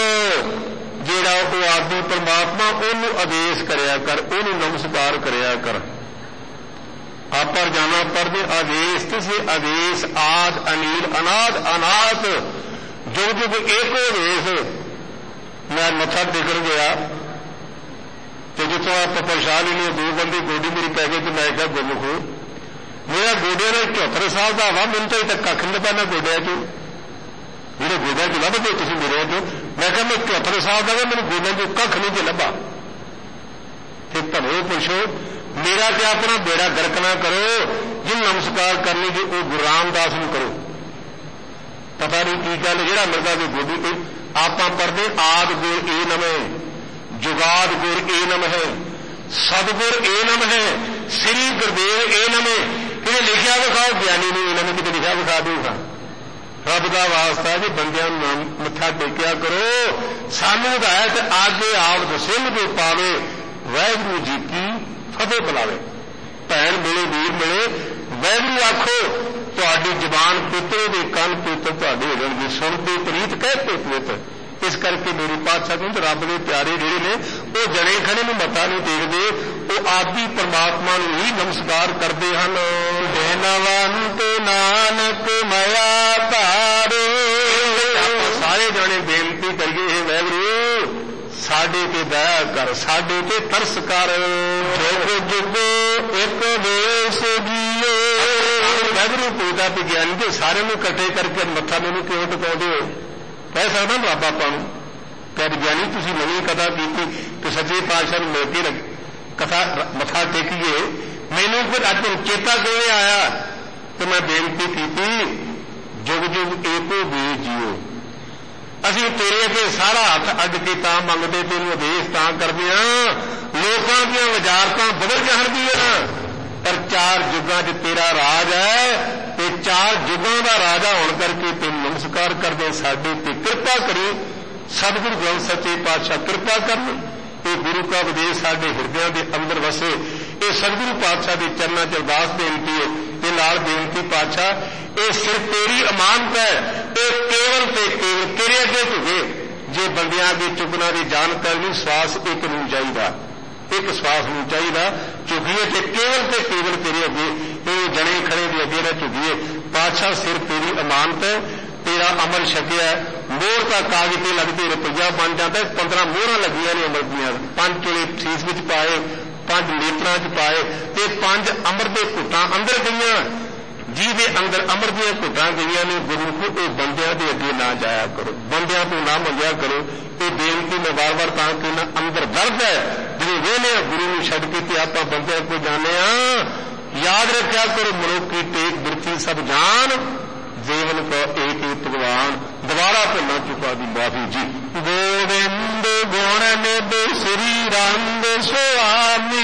ਜਿਹੜਾ ਉਹ ਆਦਿ ਪਰਮਾਤਮਾ, ਉਹਨੂੰ ਆਦੇਸ਼ ਕਰਿਆ ਕਰ, ਉਹਨੂੰ ਨਮਸਕਾਰ ਕਰਿਆ ਕਰ। ਆਪਰ ਜਾਣਾ ਪਰਦੇ ਆਦੇਸ਼ ਤਿਸੇ ਆਦੇਸ਼ ਆਦ ਅਨੀਲ ਅਨਾਦ ਅਨਾਥ ਜੁਗ ਜੁਗ ਏਕੋ ਦੇਸ਼। ਮੈਂ ਮੱਥਾ ਟੇਕਣ ਗਿਆ ਤੇ ਜਿੱਥੋਂ ਆਪ ਪ੍ਰਸ਼ਾਦ ਨੇ ਦੋ ਬੰਦੇ ਗੋਡੀ ਮੇਰੀ ਪੈ ਗਏ ਤੇ ਮੈਂ ਕਿਹਾ ਗੁਰਮੁਖੋ ਮੇਰਾ ਗੋਡਿਆਂ ਦਾ 74 ਸਾਲ ਦਾ ਵਾ, ਮੈਨੂੰ ਤਾਂ ਅਜੇ ਤੱਕ ਕੱਖ ਨਹੀਂ ਪੈਣਾ ਗੋਡਿਆਂ 'ਚ, ਜਿਹੜੇ ਗੋਡਿਆਂ 'ਚ ਲੱਭਦੇ ਤੁਸੀਂ ਮੇਰੇ 'ਚ। ਮੈਂ ਕਿਹਾ ਮੈਂ 74 ਸਾਲ ਦਾ ਵਾ, ਮੈਨੂੰ ਗੋਡਿਆਂ 'ਚ ਕੱਖ ਨਹੀਂ ਜੇ ਲੱਭਾ। ਤੇ ਭਲੇ ਪੁੱਛੋ ਮੇਰਾ ਤੇ ਆਪਣਾ ਬੇੜਾ ਗਰਕ ਨਾ ਕਰੋ। ਜਿਹਨੂੰ ਨਮਸਕਾਰ ਕਰਨੀ ਜੀ ਉਹ ਗੁਰੂ ਰਾਮਦਾਸ ਨੂੰ ਕਰੋ। ਪਤਾ ਨਹੀਂ ਕੀ ਗੱਲ, ਜਿਹੜਾ ਮਿਲਦਾ ਵੀ ਗੋਡੀ ਆਪਾਂ ਪੜ੍ਹਦੇ ਆਦ ਗੁਰ ਏ ਨਮੈ, ਜੁਗਾਦ ਗੁਰ ਏ ਨਮਹਿ, ਸਤਿਗੁਰ ਏ ਨਮਹਿ, ਸ੍ਰੀ ਗੁਰਦੇਵ ਏ ਨਮਹਿ। ਇਹਨੇ ਲਿਖਿਆ ਵਿਖਾਓ, ਗਿਆਨੀ ਨੂੰ ਇਹਨਾਂ ਨੇ ਕਿਤੇ ਲਿਖਿਆ ਵਿਖਾ ਦੇਊਗਾ। ਰੱਬ ਦਾ ਵਾਸਤਾ ਜੀ ਬੰਦਿਆਂ ਨੂੰ ਮੱਥਾ ਟੇਕਿਆ ਕਰੋ। ਸਾਨੂੰ ਹਦਾਇਤ ਆਗੇ ਆਪ ਦਸਿੰਨ ਦੇ ਪਾਵੇ, ਵਾਹਿਗੁਰੂ ਜੀ ਕੀ ਫਤਿਹ ਬੁਲਾਵੇ। ਭੈਣ ਮਿਲੇ, ਵੀਰ ਮਿਲੇ, ਵਾਹਿਗੁਰੂ ਆਖੋ, ਤੁਹਾਡੀ ਜ਼ਬਾਨ ਪਵਿੱਤਰ, ਦੇ ਕੰਨ ਪਵਿੱਤਰ ਤੁਹਾਡੇ ਹੋ ਜਾਣਗੇ। ਸੁਣਦੇ ਪ੍ਰੀਤ ਕਹਿਤੇ ਪਵਿੱਤਰ। ਇਸ ਕਰਕੇ ਮੇਰੇ ਪਾਤਸ਼ਾਹ ਕਹਿੰਦੇ ਰੱਬ ਦੇ ਪਿਆਰੇ ਜਿਹੜੇ ਨੇ ਉਹ ਜਣੇ ਖਣੇ ਨੂੰ ਮੱਥਾ ਨਹੀਂ ਟੇਕਦੇ, ਉਹ ਆਦਿ ਪਰਮਾਤਮਾ ਨੂੰ ਹੀ ਨਮਸਕਾਰ ਕਰਦੇ ਹਨ। ਬੇਨਵੰਤ ਨਾਨਕ ਮਇਆ ਧਾਰੇ, ਸਾਰੇ ਜਾਣੇ ਬੇਨਤੀ ਕਰੀਏ, ਇਹ ਵਾਹਿਗੁਰੂ ਸਾਡੇ ਤੇ ਦਇਆ ਕਰ, ਸਾਡੇ ਤੇ ਤਰਸ ਕਰ। ਜੁਗ ਜੁਗ ਇੱਕ ਦੇਸ ਜੀਓ, ਵਾਹਿਗੁਰੂ ਪੁੱਛਦਾ ਵੀ ਗਿਆਨੀ ਜੀ ਸਾਰਿਆਂ ਨੂੰ ਇਕੱਠੇ ਕਰਕੇ ਮੱਥਾ ਮੈਨੂੰ ਕਿਉਂ ਟਿਕਾਉਂਦੇ ਹੋ? ਕਹਿ ਸਕਦਾ ਰੱਬ ਆਪਾਂ ਨੂੰ ਕਿ ਗਿਆਨੀ ਤੁਸੀਂ ਨਵੀਂ ਕਥਾ ਕੀਤੀ ਕਿ ਸੱਚੇ ਪਾਤਸ਼ਾਹ ਨੂੰ ਮਿਲ ਕੇ ਕਥਾ ਮੱਥਾ ਟੇਕੀਏ। ਮੈਨੂੰ ਫਿਰ ਅੱਜ ਚੇਤਾ ਕਿਵੇਂ ਆਇਆ ਤੇ ਮੈਂ ਬੇਨਤੀ ਕੀਤੀ, ਜੁਗ ਜੁਗ ਏਕੋ ਵੇਦ ਜੀਓ। ਅਸੀਂ ਤੇਰੇ ਅੱਗੇ ਸਾਰਾ ਹੱਥ ਅੱਡ ਕੇ ਤਾਂ ਮੰਗਦੇ, ਤੈਨੂੰ ਆਦੇਸ਼ ਤਾਂ ਕਰਦੇ ਹਾਂ। ਲੋਕਾਂ ਦੀਆਂ ਵਜ਼ਾਰਤਾਂ ਬਦਲ ਜਾਣਗੀਆਂ, ਪਰ 4 ਯੁੱਗਾਂ 'ਚ ਤੇਰਾ ਰਾਜ ਹੈ ਤੇ 4 ਯੁੱਗਾਂ ਦਾ ਰਾਜਾ ਹੋਣ ਕਰਕੇ ਤੈਨੂੰ ਨਮਸਕਾਰ ਕਰਦੇ। ਸਾਡੇ ਤੇ ਕਿਰਪਾ ਕਰੀ, ਸਤਿਗੁਰੂ ਗ੍ਰੰਥ ਸੱਚੇ ਪਾਤਸ਼ਾਹ ਕਿਰਪਾ ਕਰਨ। ਇਹ ਗੁਰੂ ਕਾ ਉਪਦੇਸ਼ ਸਾਡੇ ਹਿਰਦਿਆਂ ਦੇ ਅੰਦਰ ਵਸੇ। ਇਹ ਸਤਿਗੁਰੂ ਪਾਤਸ਼ਾਹ ਦੇ ਚਰਨਾਂ 'ਚ ਅਰਦਾਸ ਬੇਨਤੀ ਹੈ। ਤੇ ਨਾਲ ਬੇਨਤੀ ਪਾਤਸ਼ਾਹ ਇਹ ਸਿਰਫ ਤੇਰੀ ਅਮਾਨਤ ਹੈ, ਇਹ ਕੇਵਲ ਤੇ ਕੇਵਲ ਤੇਰੇ ਅੱਗੇ ਝੁਕੇ। ਜੇ ਬੰਦਿਆਂ ਅੱਗੇ ਝੁਕਣਾ ਦੀ ਜਾਣਕਾਰੀ ਨਹੀਂ, ਸਵਾਸ ਇੱਕ ਨੂੰ ਚਾਹੀਦਾ, ਇੱਕ ਸਵਾਸ ਨੂੰ ਚਾਹੀਦਾ। ਝੁਕੀਏ ਤੇ ਕੇਵਲ ਤੇਰੇ ਅੱਗੇ, ਇਹ ਜਣੇ ਖੜੇ ਦੇ ਅੱਗੇ ਨਾ ਝੁਕੀਏ। ਪਾਤਸ਼ਾਹ ਸਿਰਫ ਤੇਰੀ ਅਮਾਨਤ ਹੈ, ਤੇਰਾ ਅਮਰ ਛਕਿਆ। ਮੋਹਰ ਤਾਂ ਕਾਗਜ਼ ਤੇ ਲੱਗਦੇ ਰੁਪਈਆ ਬਣ ਜਾਂਦਾ। 15 ਮੋਹਰਾਂ ਲੱਗੀਆਂ ਨੇ ਅਮਰ ਦੀਆਂ, 5 ਚੋਲੇ ਸੀਸ ਵਿੱਚ ਪਾਏ, 5 ਨੇਤਰਾਂ 'ਚ ਪਾਏ ਤੇ 5 ਅੰਮ੍ਰਿਤ ਦੇ ਘੁੱਟਾਂ ਅੰਦਰ ਗਈਆਂ। ਜਿਹਦੇ ਅੰਦਰ ਅੰਮ੍ਰਿਤ ਦੀਆਂ ਘੁੱਟਾਂ ਗਈਆਂ ਨੇ, ਗੁਰੂ ਉਹ ਬੰਦਿਆਂ ਦੇ ਅੱਗੇ ਨਾ ਜਾਇਆ ਕਰੋ, ਬੰਦਿਆਂ ਤੋਂ ਨਾ ਮੰਗਿਆ ਕਰੋ। ਇਹ ਬੇਨਤੀ ਮੈਂ ਵਾਰ-ਵਾਰ ਤਾਂ ਕਿ ਨਾ ਅੰਦਰ ਦਰਦ ਹੈ ਜਦੋਂ ਵੇਲੇ ਗੁਰੂ ਨੂੰ ਛੱਡ ਕੇ ਤੇ ਆਪਾਂ ਬੰਦਿਆਂ ਕੋਲ ਜਾਂਦੇ ਹਾਂ। ਯਾਦ ਰੱਖਿਆ ਕਰੋ, ਮਨੁੱਖ ਕੀ ਟੇਕ ਬਿਰਤੀ ਸਭ ਜਾਨ, ਜੀਵਨ ਕੋ ਏਕ ਹੀ ਭਗਵਾਨ। ਦੁਬਾਰਾ ਭੁੱਲਾਂ ਚੁੱਕਾ ਦੀ ਮਾਫੀ ਜੀ। ਗੋਬਿੰਦ ਗੁਣ ਨਿਧ ਸ੍ਰੀ ਰੰਗ ਸੁਆਮੀ,